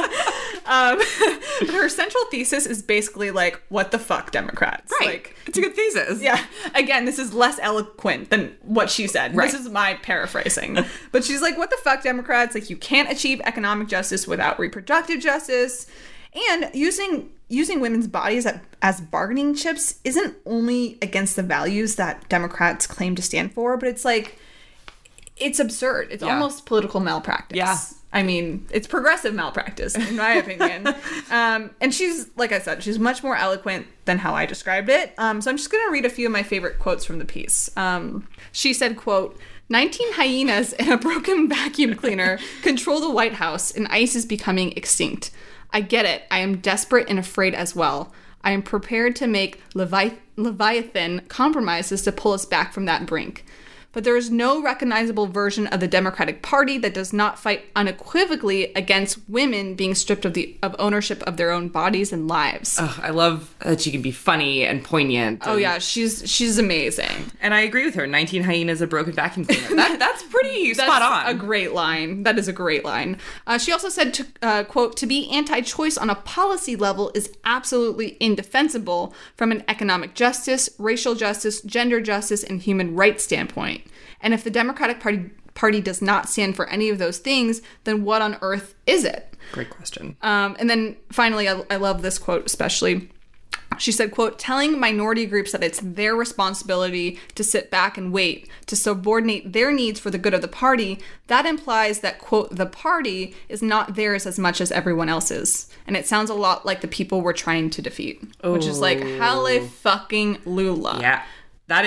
Her central thesis is basically like, what the fuck, Democrats? Right. Like, it's a good thesis. Yeah. Again, this is less eloquent than what she said. Right. This is my paraphrasing. But she's like, what the fuck, Democrats? Like, you can't achieve economic justice without reproductive justice. And using women's bodies as bargaining chips isn't only against the values that Democrats claim to stand for, but it's like, it's absurd. It's almost political malpractice. Yeah. I mean, it's progressive malpractice, in my opinion. And she's, like I said, she's much more eloquent than how I described it. So I'm just going to read a few of my favorite quotes from the piece. She said, quote, 19 hyenas and a broken vacuum cleaner control the White House, and ICE is becoming extinct. I get it. I am desperate and afraid as well. I am prepared to make Leviathan compromises to pull us back from that brink. But there is no recognizable version of the Democratic Party that does not fight unequivocally against women being stripped of ownership of their own bodies and lives. Oh, I love that she can be funny and poignant. Oh yeah, she's amazing. And I agree with her. 19 hyenas, a broken vacuum cleaner. That's pretty spot on. A great line. That is a great line. She also said, to, quote, "To be anti-choice on a policy level is absolutely indefensible from an economic justice, racial justice, gender justice, and human rights standpoint. And if the Democratic Party does not stand for any of those things, then what on earth is it?" Great question. And then finally, I love this quote especially. She said, quote, "Telling minority groups that it's their responsibility to sit back and wait, to subordinate their needs for the good of the party, that implies that, quote, the party is not theirs as much as everyone else's. And it sounds a lot like the people we're trying to defeat." Which is like, hallelujah. Yeah. That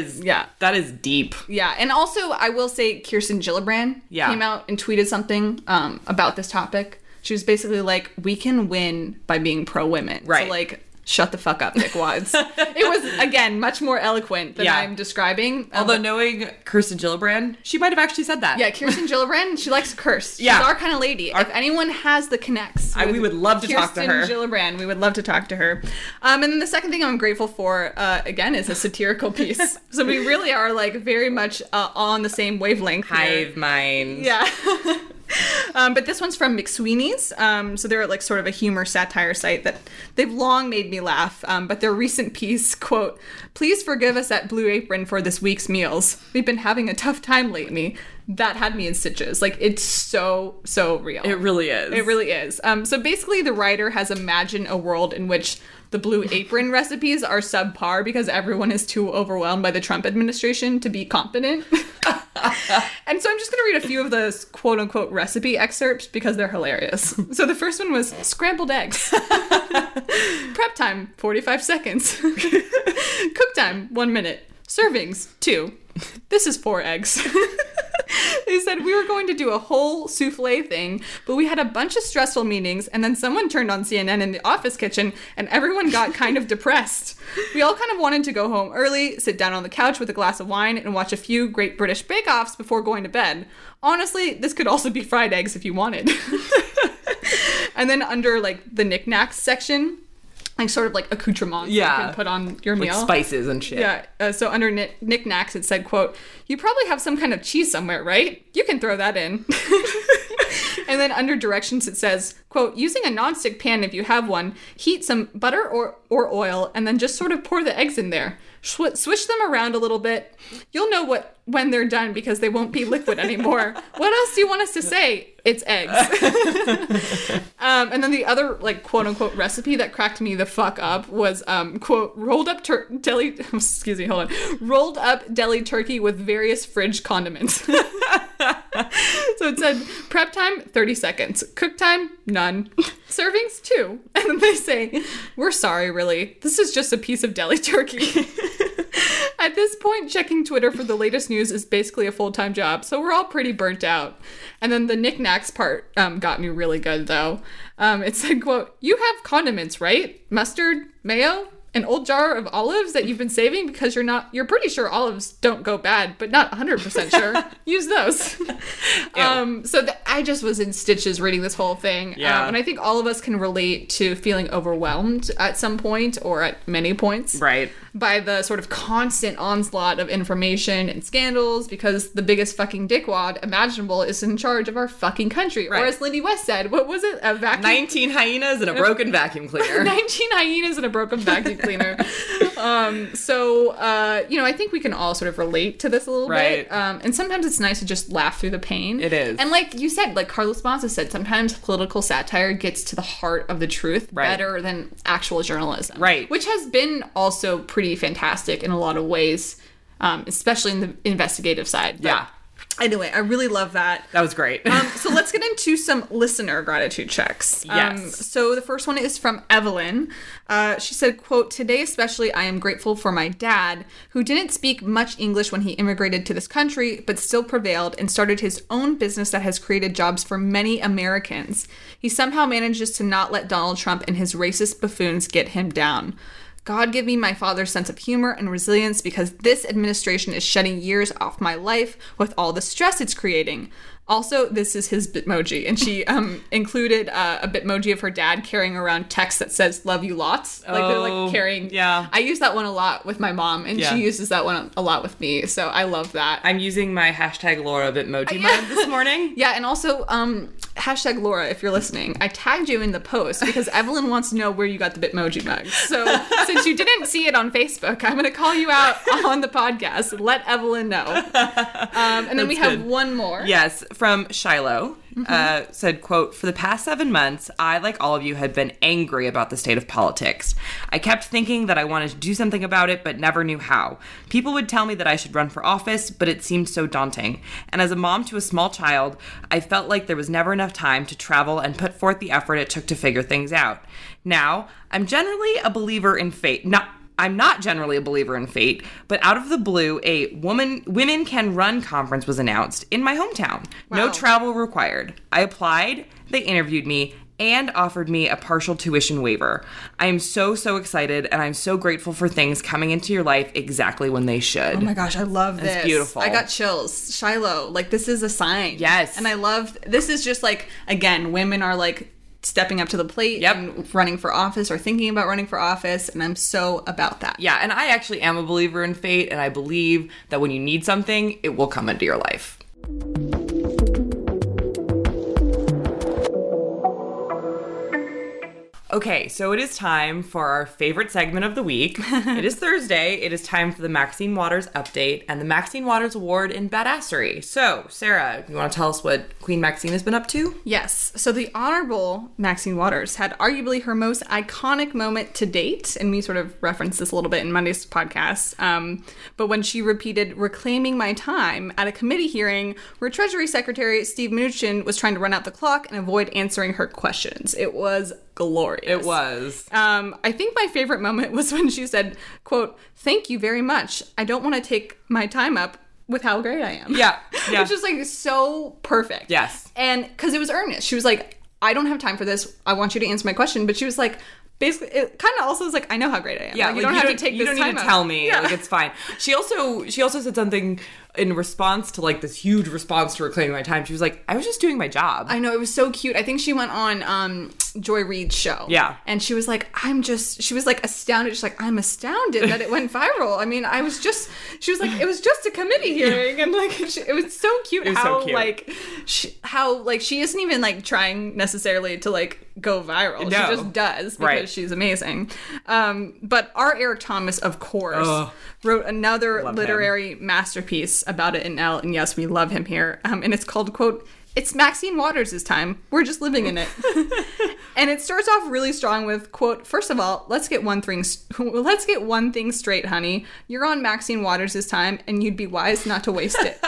is deep. Yeah, and also I will say Kirsten Gillibrand came out and tweeted something about this topic. She was basically like, we can win by being pro-women. Right. So like, shut the fuck up, dickwads. It was, again, much more eloquent than I'm describing. Although knowing Kirsten Gillibrand, she might have actually said that. Yeah, Kirsten Gillibrand, she likes to curse. She's our kind of lady. If anyone has the connects, we would love to talk to her. Kirsten Gillibrand, we would love to talk to her. And then the second thing I'm grateful for, again, is a satirical piece. So we really are like very much on the same wavelength. Hive mind. Yeah. But this one's from McSweeney's. So they're like sort of a humor satire site that they've long made me laugh. But their recent piece, quote, "Please forgive us at Blue Apron for this week's meals. We've been having a tough time lately." That had me in stitches. Like, it's so real. It really is. It really is. So basically the writer has imagined a world in which the Blue Apron recipes are subpar because everyone is too overwhelmed by the Trump administration to be competent. And so I'm just going to read a few of those quote-unquote recipe excerpts because they're hilarious. So the first one was scrambled eggs. Prep time, 45 seconds. Cook time, 1 minute. Servings, 2. This is 4 eggs. They said we were going to do a whole souffle thing, but we had a bunch of stressful meetings, and then someone turned on CNN in the office kitchen, and everyone got kind of depressed. We all kind of wanted to go home early, sit down on the couch with a glass of wine, and watch a few Great British Bake-Offs before going to bed. Honestly, this could also be fried eggs if you wanted. And then under, like, the knickknacks section, like sort of like accoutrements you can put on your meal. Like spices and shit. Yeah. So under knickknacks, it said, quote, "You probably have some kind of cheese somewhere, right? You can throw that in." And then under directions it says, quote, using a nonstick pan if you have one, heat some butter or oil, and then just sort of pour the eggs in there. Swish them around a little bit. You'll know when they're done because they won't be liquid anymore. What else do you want us to say? It's eggs. And then the other, like, quote unquote recipe that cracked me the fuck up was, quote, rolled up deli turkey with various fridge condiments. So it said prep time 30 seconds, cook time none, servings 2. And then they say, we're sorry, really, this is just a piece of deli turkey. At this point, checking Twitter for the latest news is basically a full-time job, so we're all pretty burnt out. And then the knickknacks part got me really good, though. It said, quote, you have condiments, right? Mustard, mayo, an old jar of olives that you've been saving because you're pretty sure olives don't go bad, but not 100% sure. Use those. I just was in stitches reading this whole thing. Yeah. And I think all of us can relate to feeling overwhelmed at some point or at many points. Right. By the sort of constant onslaught of information and scandals because the biggest fucking dickwad imaginable is in charge of our fucking country. Right. Or as Lindy West said, what was it? A vacuum? 19 hyenas and a broken vacuum cleaner. 19 hyenas and a broken vacuum cleaner. I think we can all sort of relate to this a little Right. bit. And sometimes it's nice to just laugh through the pain. It is. And like you said, like Carlos Bonza said, sometimes political satire gets to the heart of the truth better than actual journalism. Right. Which has been also pretty fantastic in a lot of ways, especially in the investigative side. But Yeah. Anyway, I really love that. That was great. So let's get into some listener gratitude checks. Yes. So the first one is from Evelyn. She said, quote, today especially I am grateful for my dad, who didn't speak much English when he immigrated to this country, but still prevailed and started his own business that has created jobs for many Americans. He somehow manages to not let Donald Trump and his racist buffoons get him down. God give me my father's sense of humor and resilience because this administration is shedding years off my life with all the stress it's creating. Also, this is his Bitmoji, and she included a Bitmoji of her dad carrying around text that says "Love you lots." Like they're like carrying. Yeah. I use that one a lot with my mom, and she uses that one a lot with me. So I love that. I'm using my hashtag Laura Bitmoji mug this morning. Yeah, and also hashtag Laura, if you're listening, I tagged you in the post because Evelyn wants to know where you got the Bitmoji mug. So since you didn't see it on Facebook, I'm going to call you out on the podcast and let Evelyn know. And then we have one more. Yes, from Shiloh. Said, quote, for the past 7 months, I, like all of you, had been angry about the state of politics. I kept thinking that I wanted to do something about it, but never knew how. People would tell me that I should run for office, but it seemed so daunting. And as a mom to a small child, I felt like there was never enough time to travel and put forth the effort it took to figure things out. Now, I'm generally a believer in fate. I'm not generally a believer in fate, but out of the blue, a Women Can Run conference was announced in my hometown. Wow. No travel required. I applied, they interviewed me, and offered me a partial tuition waiver. I am so excited, and I'm so grateful for things coming into your life exactly when they should. Oh my gosh, I love this. It's beautiful. I got chills. Shiloh, like this is a sign. Yes. And I love, this is just like, again, women are like stepping up to the plate and running for office or thinking about running for office, and I'm so about that. Yeah, and I actually am a believer in fate, and I believe that when you need something, it will come into your life. Okay, so it is time for our favorite segment of the week. It is Thursday. It is time for the Maxine Waters update and the Maxine Waters Award in Badassery. So, Sarah, you want to tell us what Queen Maxine has been up to? Yes. So the Honorable Maxine Waters had arguably her most iconic moment to date, and we sort of referenced this a little bit in Monday's podcast, but when she repeated "reclaiming my time" at a committee hearing where Treasury Secretary Steve Mnuchin was trying to run out the clock and avoid answering her questions. It was glorious. It was. I think my favorite moment was when she said, quote, "Thank you very much. I don't want to take my time up with how great I am." Yeah. Which is like so perfect. Yes. And because it was earnest. She was like, I don't have time for this. I want you to answer my question. But she was like, basically, it kind of also is like, I know how great I am. Yeah, like, you don't have to take this time You don't need to out. tell me. Yeah. Like, it's fine. She also said something in response to like this huge response to reclaiming my time, she was like, I was just doing my job. I know, it was so cute. I think she went on Joy Reid's show. Yeah. And she was like, she was like astounded. She's like, I'm astounded that it went viral. I mean, she was like, it was just a committee hearing. And like, it was so cute how like, she isn't even like trying necessarily to like go viral. No. She just does because she's amazing. But our Eric Thomas, of course, wrote another literary masterpiece about it in Elle, and yes, we love him here. And it's called, quote, "It's Maxine Waters' time. We're just living in it." And it starts off really strong with, quote, "First of all, let's get one thing straight, honey. You're on Maxine Waters' time, and you'd be wise not to waste it."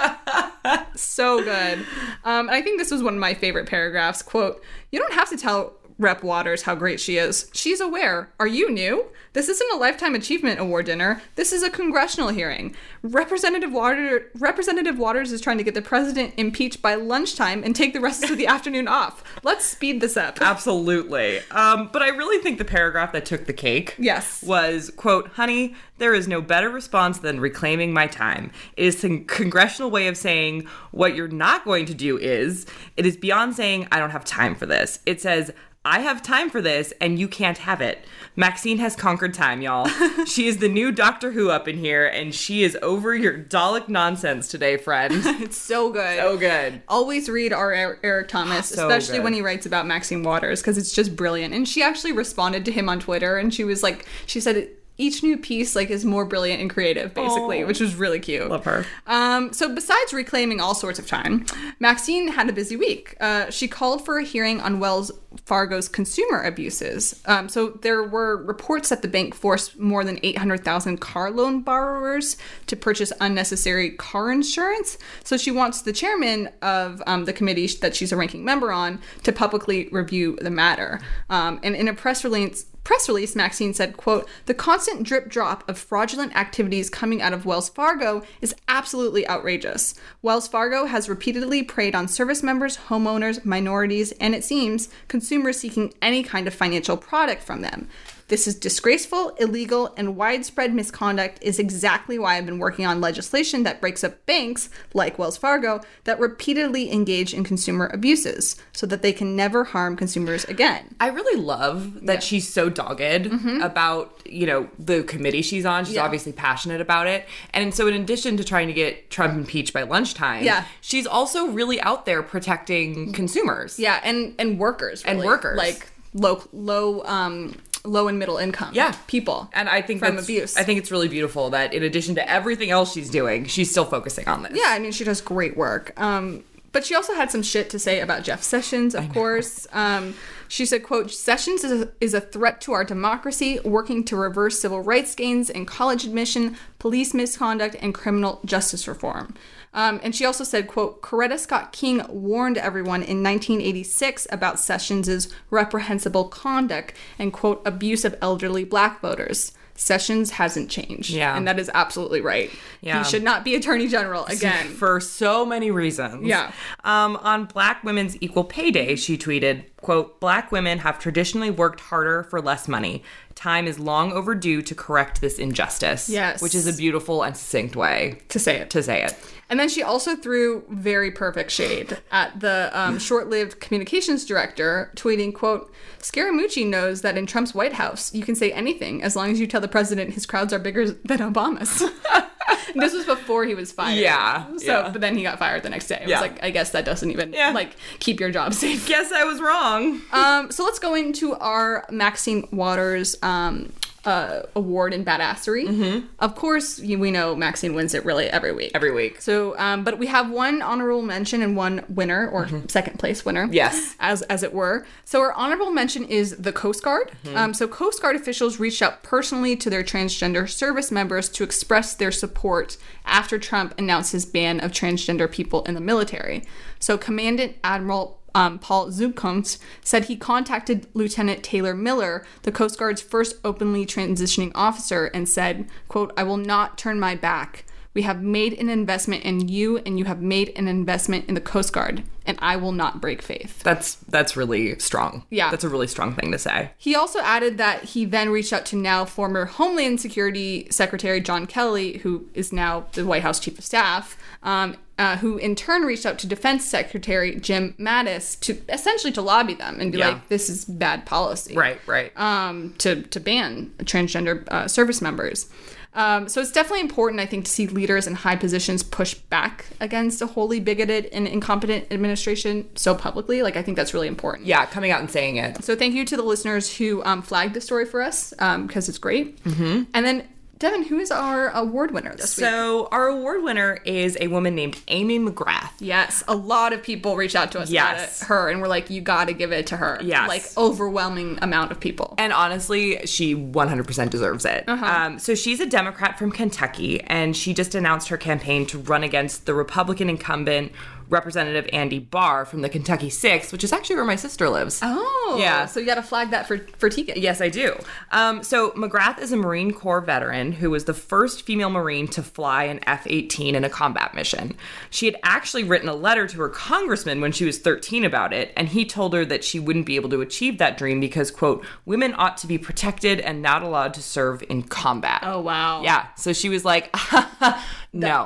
So good. And I think this was one of my favorite paragraphs. Quote, "You don't have to tell Rep. Waters how great she is. She's aware. Are you new? This isn't a Lifetime Achievement Award dinner. This is a congressional hearing. Representative Waters is trying to get the president impeached by lunchtime and take the rest of the afternoon off. Let's speed this up." Absolutely. But I really think the paragraph that took the cake was, quote, "Honey, there is no better response than reclaiming my time. It is the congressional way of saying what you're not going to do is, it is beyond saying I don't have time for this. It says, I have time for this, and you can't have it. Maxine has conquered time, y'all. She is the new Doctor Who up in here, and she is over your Dalek nonsense today, friend." It's so good. So good. Always read our Eric Thomas, especially when he writes about Maxine Waters, because it's just brilliant. And she actually responded to him on Twitter, and she was like, she said, each new piece like is more brilliant and creative, basically, which was really cute. Love her. So besides reclaiming all sorts of time, Maxine had a busy week. She called for a hearing on Wells Fargo's consumer abuses. So there were reports that the bank forced more than 800,000 car loan borrowers to purchase unnecessary car insurance. So she wants the chairman of the committee that she's a ranking member on to publicly review the matter. And in a press release, Maxine said, quote, "The constant drip drop of fraudulent activities coming out of Wells Fargo is absolutely outrageous. Wells Fargo has repeatedly preyed on service members, homeowners, minorities, and it seems consumers seeking any kind of financial product from them. This is disgraceful, illegal, and widespread misconduct is exactly why I've been working on legislation that breaks up banks, like Wells Fargo, that repeatedly engage in consumer abuses so that they can never harm consumers again." I really love that she's so dogged about, the committee she's on. She's obviously passionate about it. And so in addition to trying to get Trump impeached by lunchtime, she's also really out there protecting consumers. Yeah, and workers. Really. And workers. Like low and middle income people. And I think from abuse. I think it's really beautiful that in addition to everything else she's doing, she's still focusing on this. Yeah, I mean, she does great work. But she also had some shit to say about Jeff Sessions, of course. She said, quote, "Sessions is a threat to our democracy, working to reverse civil rights gains in college admission, police misconduct, and criminal justice reform." And she also said, quote, "Coretta Scott King warned everyone in 1986 about Sessions' reprehensible conduct and, quote, abuse of elderly black voters. Sessions hasn't changed." Yeah. And that is absolutely right. Yeah. He should not be attorney general again. For so many reasons. Yeah. On Black Women's Equal Pay Day, she tweeted, quote, "Black women have traditionally worked harder for less money. Time is long overdue to correct this injustice." Yes. Which is a beautiful and succinct way To say it. And then she also threw very perfect shade at the short-lived communications director, tweeting, quote, "Scaramucci knows that in Trump's White House, you can say anything as long as you tell the president his crowds are bigger than Obama's." This was before he was fired. Yeah. But then he got fired the next day. It was like, I guess that doesn't even, keep your job safe. Guess I was wrong. So let's go into our Maxine Waters award in badassery. Of course, we know Maxine wins it really every week. So, but we have one honorable mention and one winner, or second place winner. Yes. As it were. So our honorable mention is the Coast Guard. So Coast Guard officials reached out personally to their transgender service members to express their support after Trump announced his ban of transgender people in the military. So Commandant Admiral Paul Zukunft said he contacted Lieutenant Taylor Miller, the Coast Guard's first openly transitioning officer, and said, quote, "I will not turn my back. We have made an investment in you, and you have made an investment in the Coast Guard, and I will not break faith. That's really strong. Yeah. That's a really strong thing to say. He also added that he then reached out to now former Homeland Security Secretary John Kelly, who is now the White House Chief of Staff, who in turn reached out to Defense Secretary Jim Mattis to essentially to lobby them and be like, this is bad policy. Right. To ban transgender service members. So it's definitely important, I think, to see leaders in high positions push back against a wholly bigoted and incompetent administration so publicly. Like, I think that's really important. Yeah, coming out and saying it. So thank you to the listeners who flagged the story for us, because it's great. Mm-hmm. And then, Devin, who is our award winner this week? So our award winner is a woman named Amy McGrath. Yes, a lot of people reached out to us about her, and we're like, you got to give it to her. Yes. Like, overwhelming amount of people. And honestly, she 100% deserves it. So she's a Democrat from Kentucky, and she just announced her campaign to run against the Republican incumbent, Representative Andy Barr from the Kentucky 6th, which is actually where my sister lives. Oh. Yeah. So you got to flag that for Tegan. Yes, I do. So McGrath is a Marine Corps veteran who was the first female Marine to fly an F-18 in a combat mission. She had actually written a letter to her congressman when she was 13 about it, and he told her that she wouldn't be able to achieve that dream because, quote, women ought to be protected and not allowed to serve in combat. Oh, wow. Yeah. So she was like, no.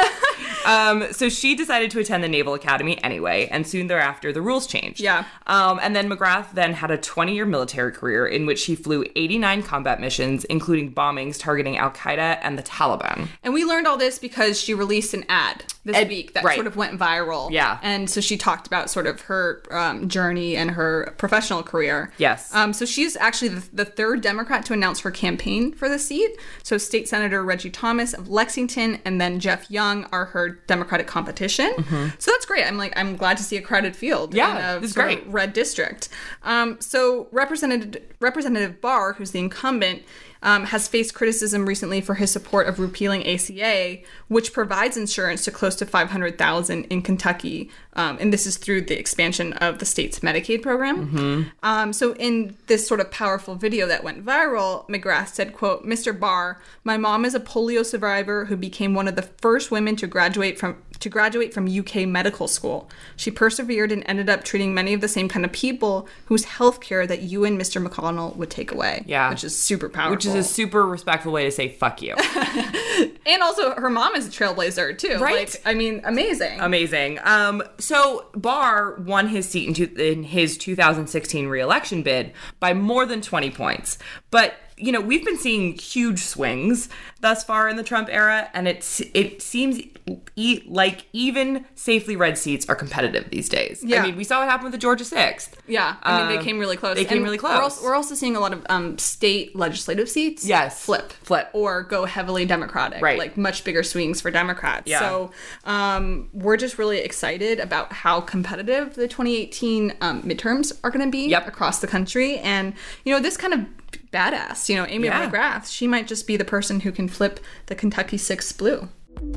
So she decided to attend the Naval Academy anyway, and soon thereafter, the rules changed. Yeah. And then McGrath then had a 20-year military career in which she flew 89 combat missions, including bombings targeting Al-Qaeda and the Taliban. And we learned all this because she released an ad this week that sort of went viral. Yeah. And so she talked about sort of her journey and her professional career. Yes. So she's actually the third Democrat to announce her campaign for the seat. So State Senator Reggie Thomas of Lexington and then Jeff Young are her Democratic competition. Mm-hmm. So that's great. I'm glad to see a crowded field. Yeah, in a it's great. Red district. So Representative Barr, who's the incumbent, has faced criticism recently for his support of repealing ACA, which provides insurance to close to 500,000 in Kentucky. And this is through the expansion of the state's Medicaid program. Mm-hmm. So in this sort of powerful video that went viral, McGrath said, quote, Mr. Barr, my mom is a polio survivor who became one of the first women to graduate from UK medical school. She persevered and ended up treating many of the same kind of people whose health care that you and Mr. McConnell would take away. Yeah. Which is super powerful. Which is a super respectful way to say fuck you. And also her mom is a trailblazer too. Right? Like, I mean, amazing. Amazing. So Barr won his seat in his 2016 re-election bid by more than 20 points. But you know, we've been seeing huge swings thus far in the Trump era, and it seems like even safely red seats are competitive these days. Yeah. I mean, we saw what happened with the Georgia 6th. Yeah, I mean, they came really close. We're also seeing a lot of state legislative seats. Yes. Flip. Or go heavily Democratic. Right. Like much bigger swings for Democrats. Yeah. So we're just really excited about how competitive the 2018 midterms are going to be across the country. And, you know, this kind of badass, you know, Amy McGrath, she might just be the person who can flip the Kentucky 6 blue.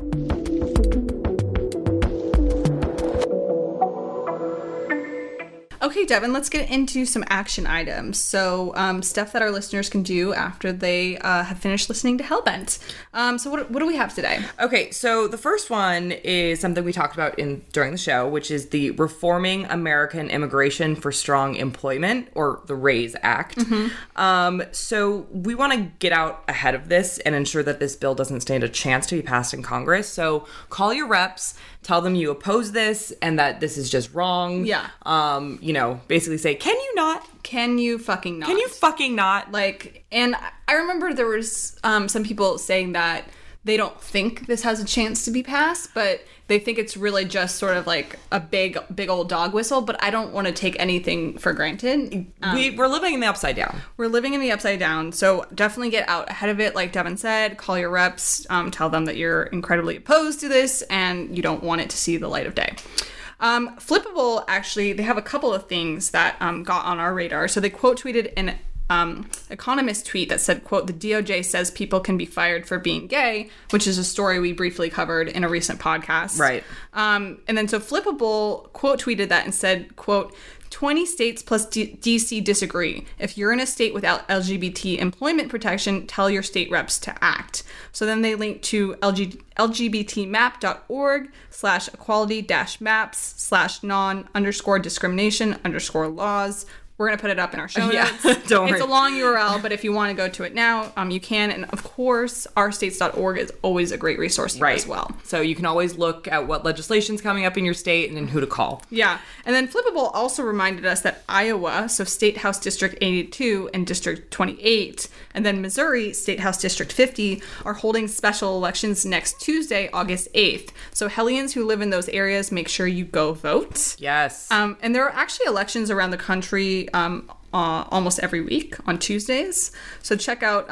Okay, Devin, let's get into some action items. So, stuff that our listeners can do after they have finished listening to Hellbent. So what do we have today? Okay, so the first one is something we talked about during the show, which is the Reforming American Immigration for Strong Employment, or the RAISE Act. Mm-hmm. So we want to get out ahead of this and ensure that this bill doesn't stand a chance to be passed in Congress. So call your reps, tell them you oppose this and that this is just wrong. Yeah. You know, basically say, can you not? Can you fucking not? Can you fucking not? Like, and I remember there was some people saying that they don't think this has a chance to be passed, but they think it's really just sort of like a big old dog whistle. But I don't want to take anything for granted. We're living in the upside down. We're living in the upside down. So definitely get out ahead of it. Like Devin said, call your reps, tell them that you're incredibly opposed to this and you don't want it to see the light of day. Flippable, actually, they have a couple of things that got on our radar. So they quote tweeted an Economist tweet that said, quote, the DOJ says people can be fired for being gay, which is a story we briefly covered in a recent podcast. Right. And then so Flippable quote tweeted that and said, quote, 20 states plus DC disagree. If you're in a state without LGBT employment protection, tell your state reps to act. So then they link to lgbtmap.org/equality-maps/non_discrimination_laws. We're going to put it up in our show notes. Yeah, don't worry. It's a long URL, but if you want to go to it now, you can. And of course, ourstates.org is always a great resource here as well. So you can always look at what legislation's coming up in your state and then who to call. Yeah. And then Flippable also reminded us that Iowa, so State House District 82 and District 28, and then Missouri, State House District 50, are holding special elections next Tuesday, August 8th. So Hellions who live in those areas, make sure you go vote. Yes. And there are actually elections around the country almost every week on Tuesdays. So check out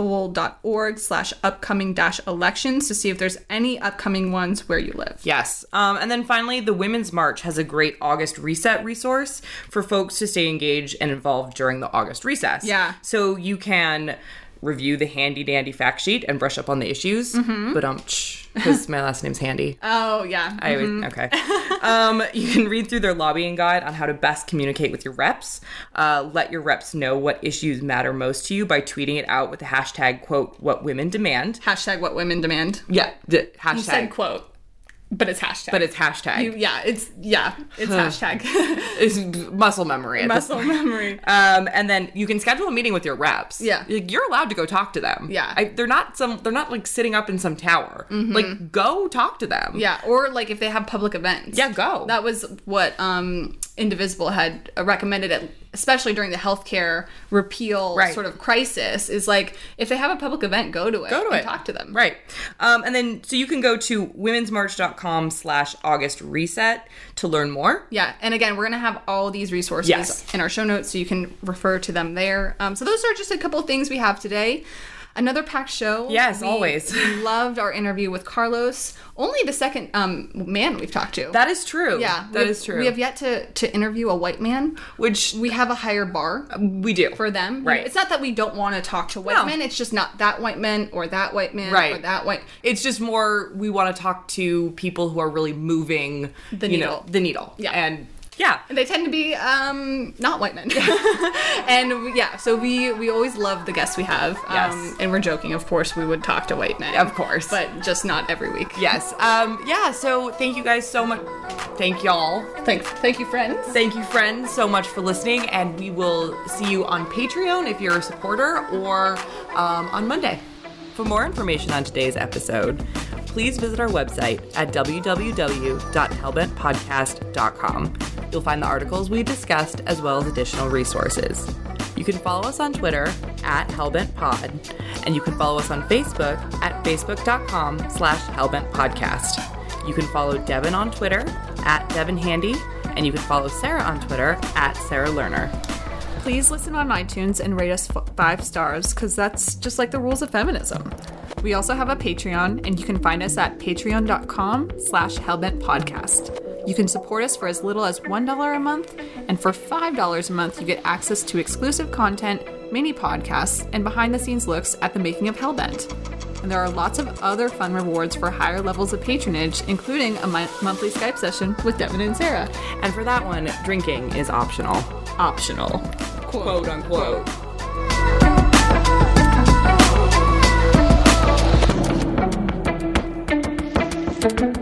flippable.org/upcoming-elections to see if there's any upcoming ones where you live. Yes. And then finally, the Women's March has a great August Reset resource for folks to stay engaged and involved during the August recess. Yeah. So you can review the handy dandy fact sheet and brush up on the issues. Because my last name's Handy. Oh, yeah. Okay. You can read through their lobbying guide on how to best communicate with your reps. Let your reps know what issues matter most to you by tweeting it out with the hashtag, quote, what women demand. Hashtag what women demand. Yeah. The hashtag. You said quote. But it's hashtag. But it's hashtag. It's hashtag. It's muscle memory. Muscle memory. And then you can schedule a meeting with your reps. Yeah. Like, you're allowed to go talk to them. Yeah. They're not like sitting up in some tower. Like, go talk to them. Yeah. Or like if they have public events. Yeah, go. That was what Indivisible had recommended, especially during the healthcare repeal sort of crisis, is like, if they have a public event, go to it. And talk to them. Right. And then, so you can go to womensmarch.com/August Reset to learn more. Yeah. And again, we're going to have all these resources in our show notes, so you can refer to them there. So those are just a couple of things we have today. Another packed show. Yes, always. We loved our interview with Carlos. Only the second man we've talked to. That is true. Yeah. That is true. We have yet to interview a white man. Which we have a higher bar. We do. For them. Right. It's not that we don't want to talk to white men. It's just not that white man or that white man or that white. It's just more we want to talk to people who are really moving the needle. Yeah. And they tend to be not white men. And so we always love the guests we have. Yes. And we're joking, of course, we would talk to white men. Of course. But just not every week. Yes. So thank you guys so much. Thank y'all. Thank you, friends. Thank you, friends, so much for listening. And we will see you on Patreon if you're a supporter, or on Monday. For more information on today's episode, please visit our website at www.hellbentpodcast.com. You'll find the articles we discussed as well as additional resources. You can follow us on Twitter at hellbentpod, and you can follow us on Facebook at facebook.com/hellbentpodcast. You can follow Devin on Twitter at DevinHandy, and you can follow Sarah on Twitter at Sarah Lerner. Please listen on iTunes and rate us 5 stars, because that's just like the rules of feminism. We also have a Patreon, and you can find us at patreon.com/hellbentpodcast. You can support us for as little as $1 a month, and for $5 a month, you get access to exclusive content, mini podcasts, and behind-the-scenes looks at the making of Hellbent. And there are lots of other fun rewards for higher levels of patronage, including a monthly Skype session with Devin and Sarah. And for that one, drinking is optional. Optional. Quote unquote. Quote.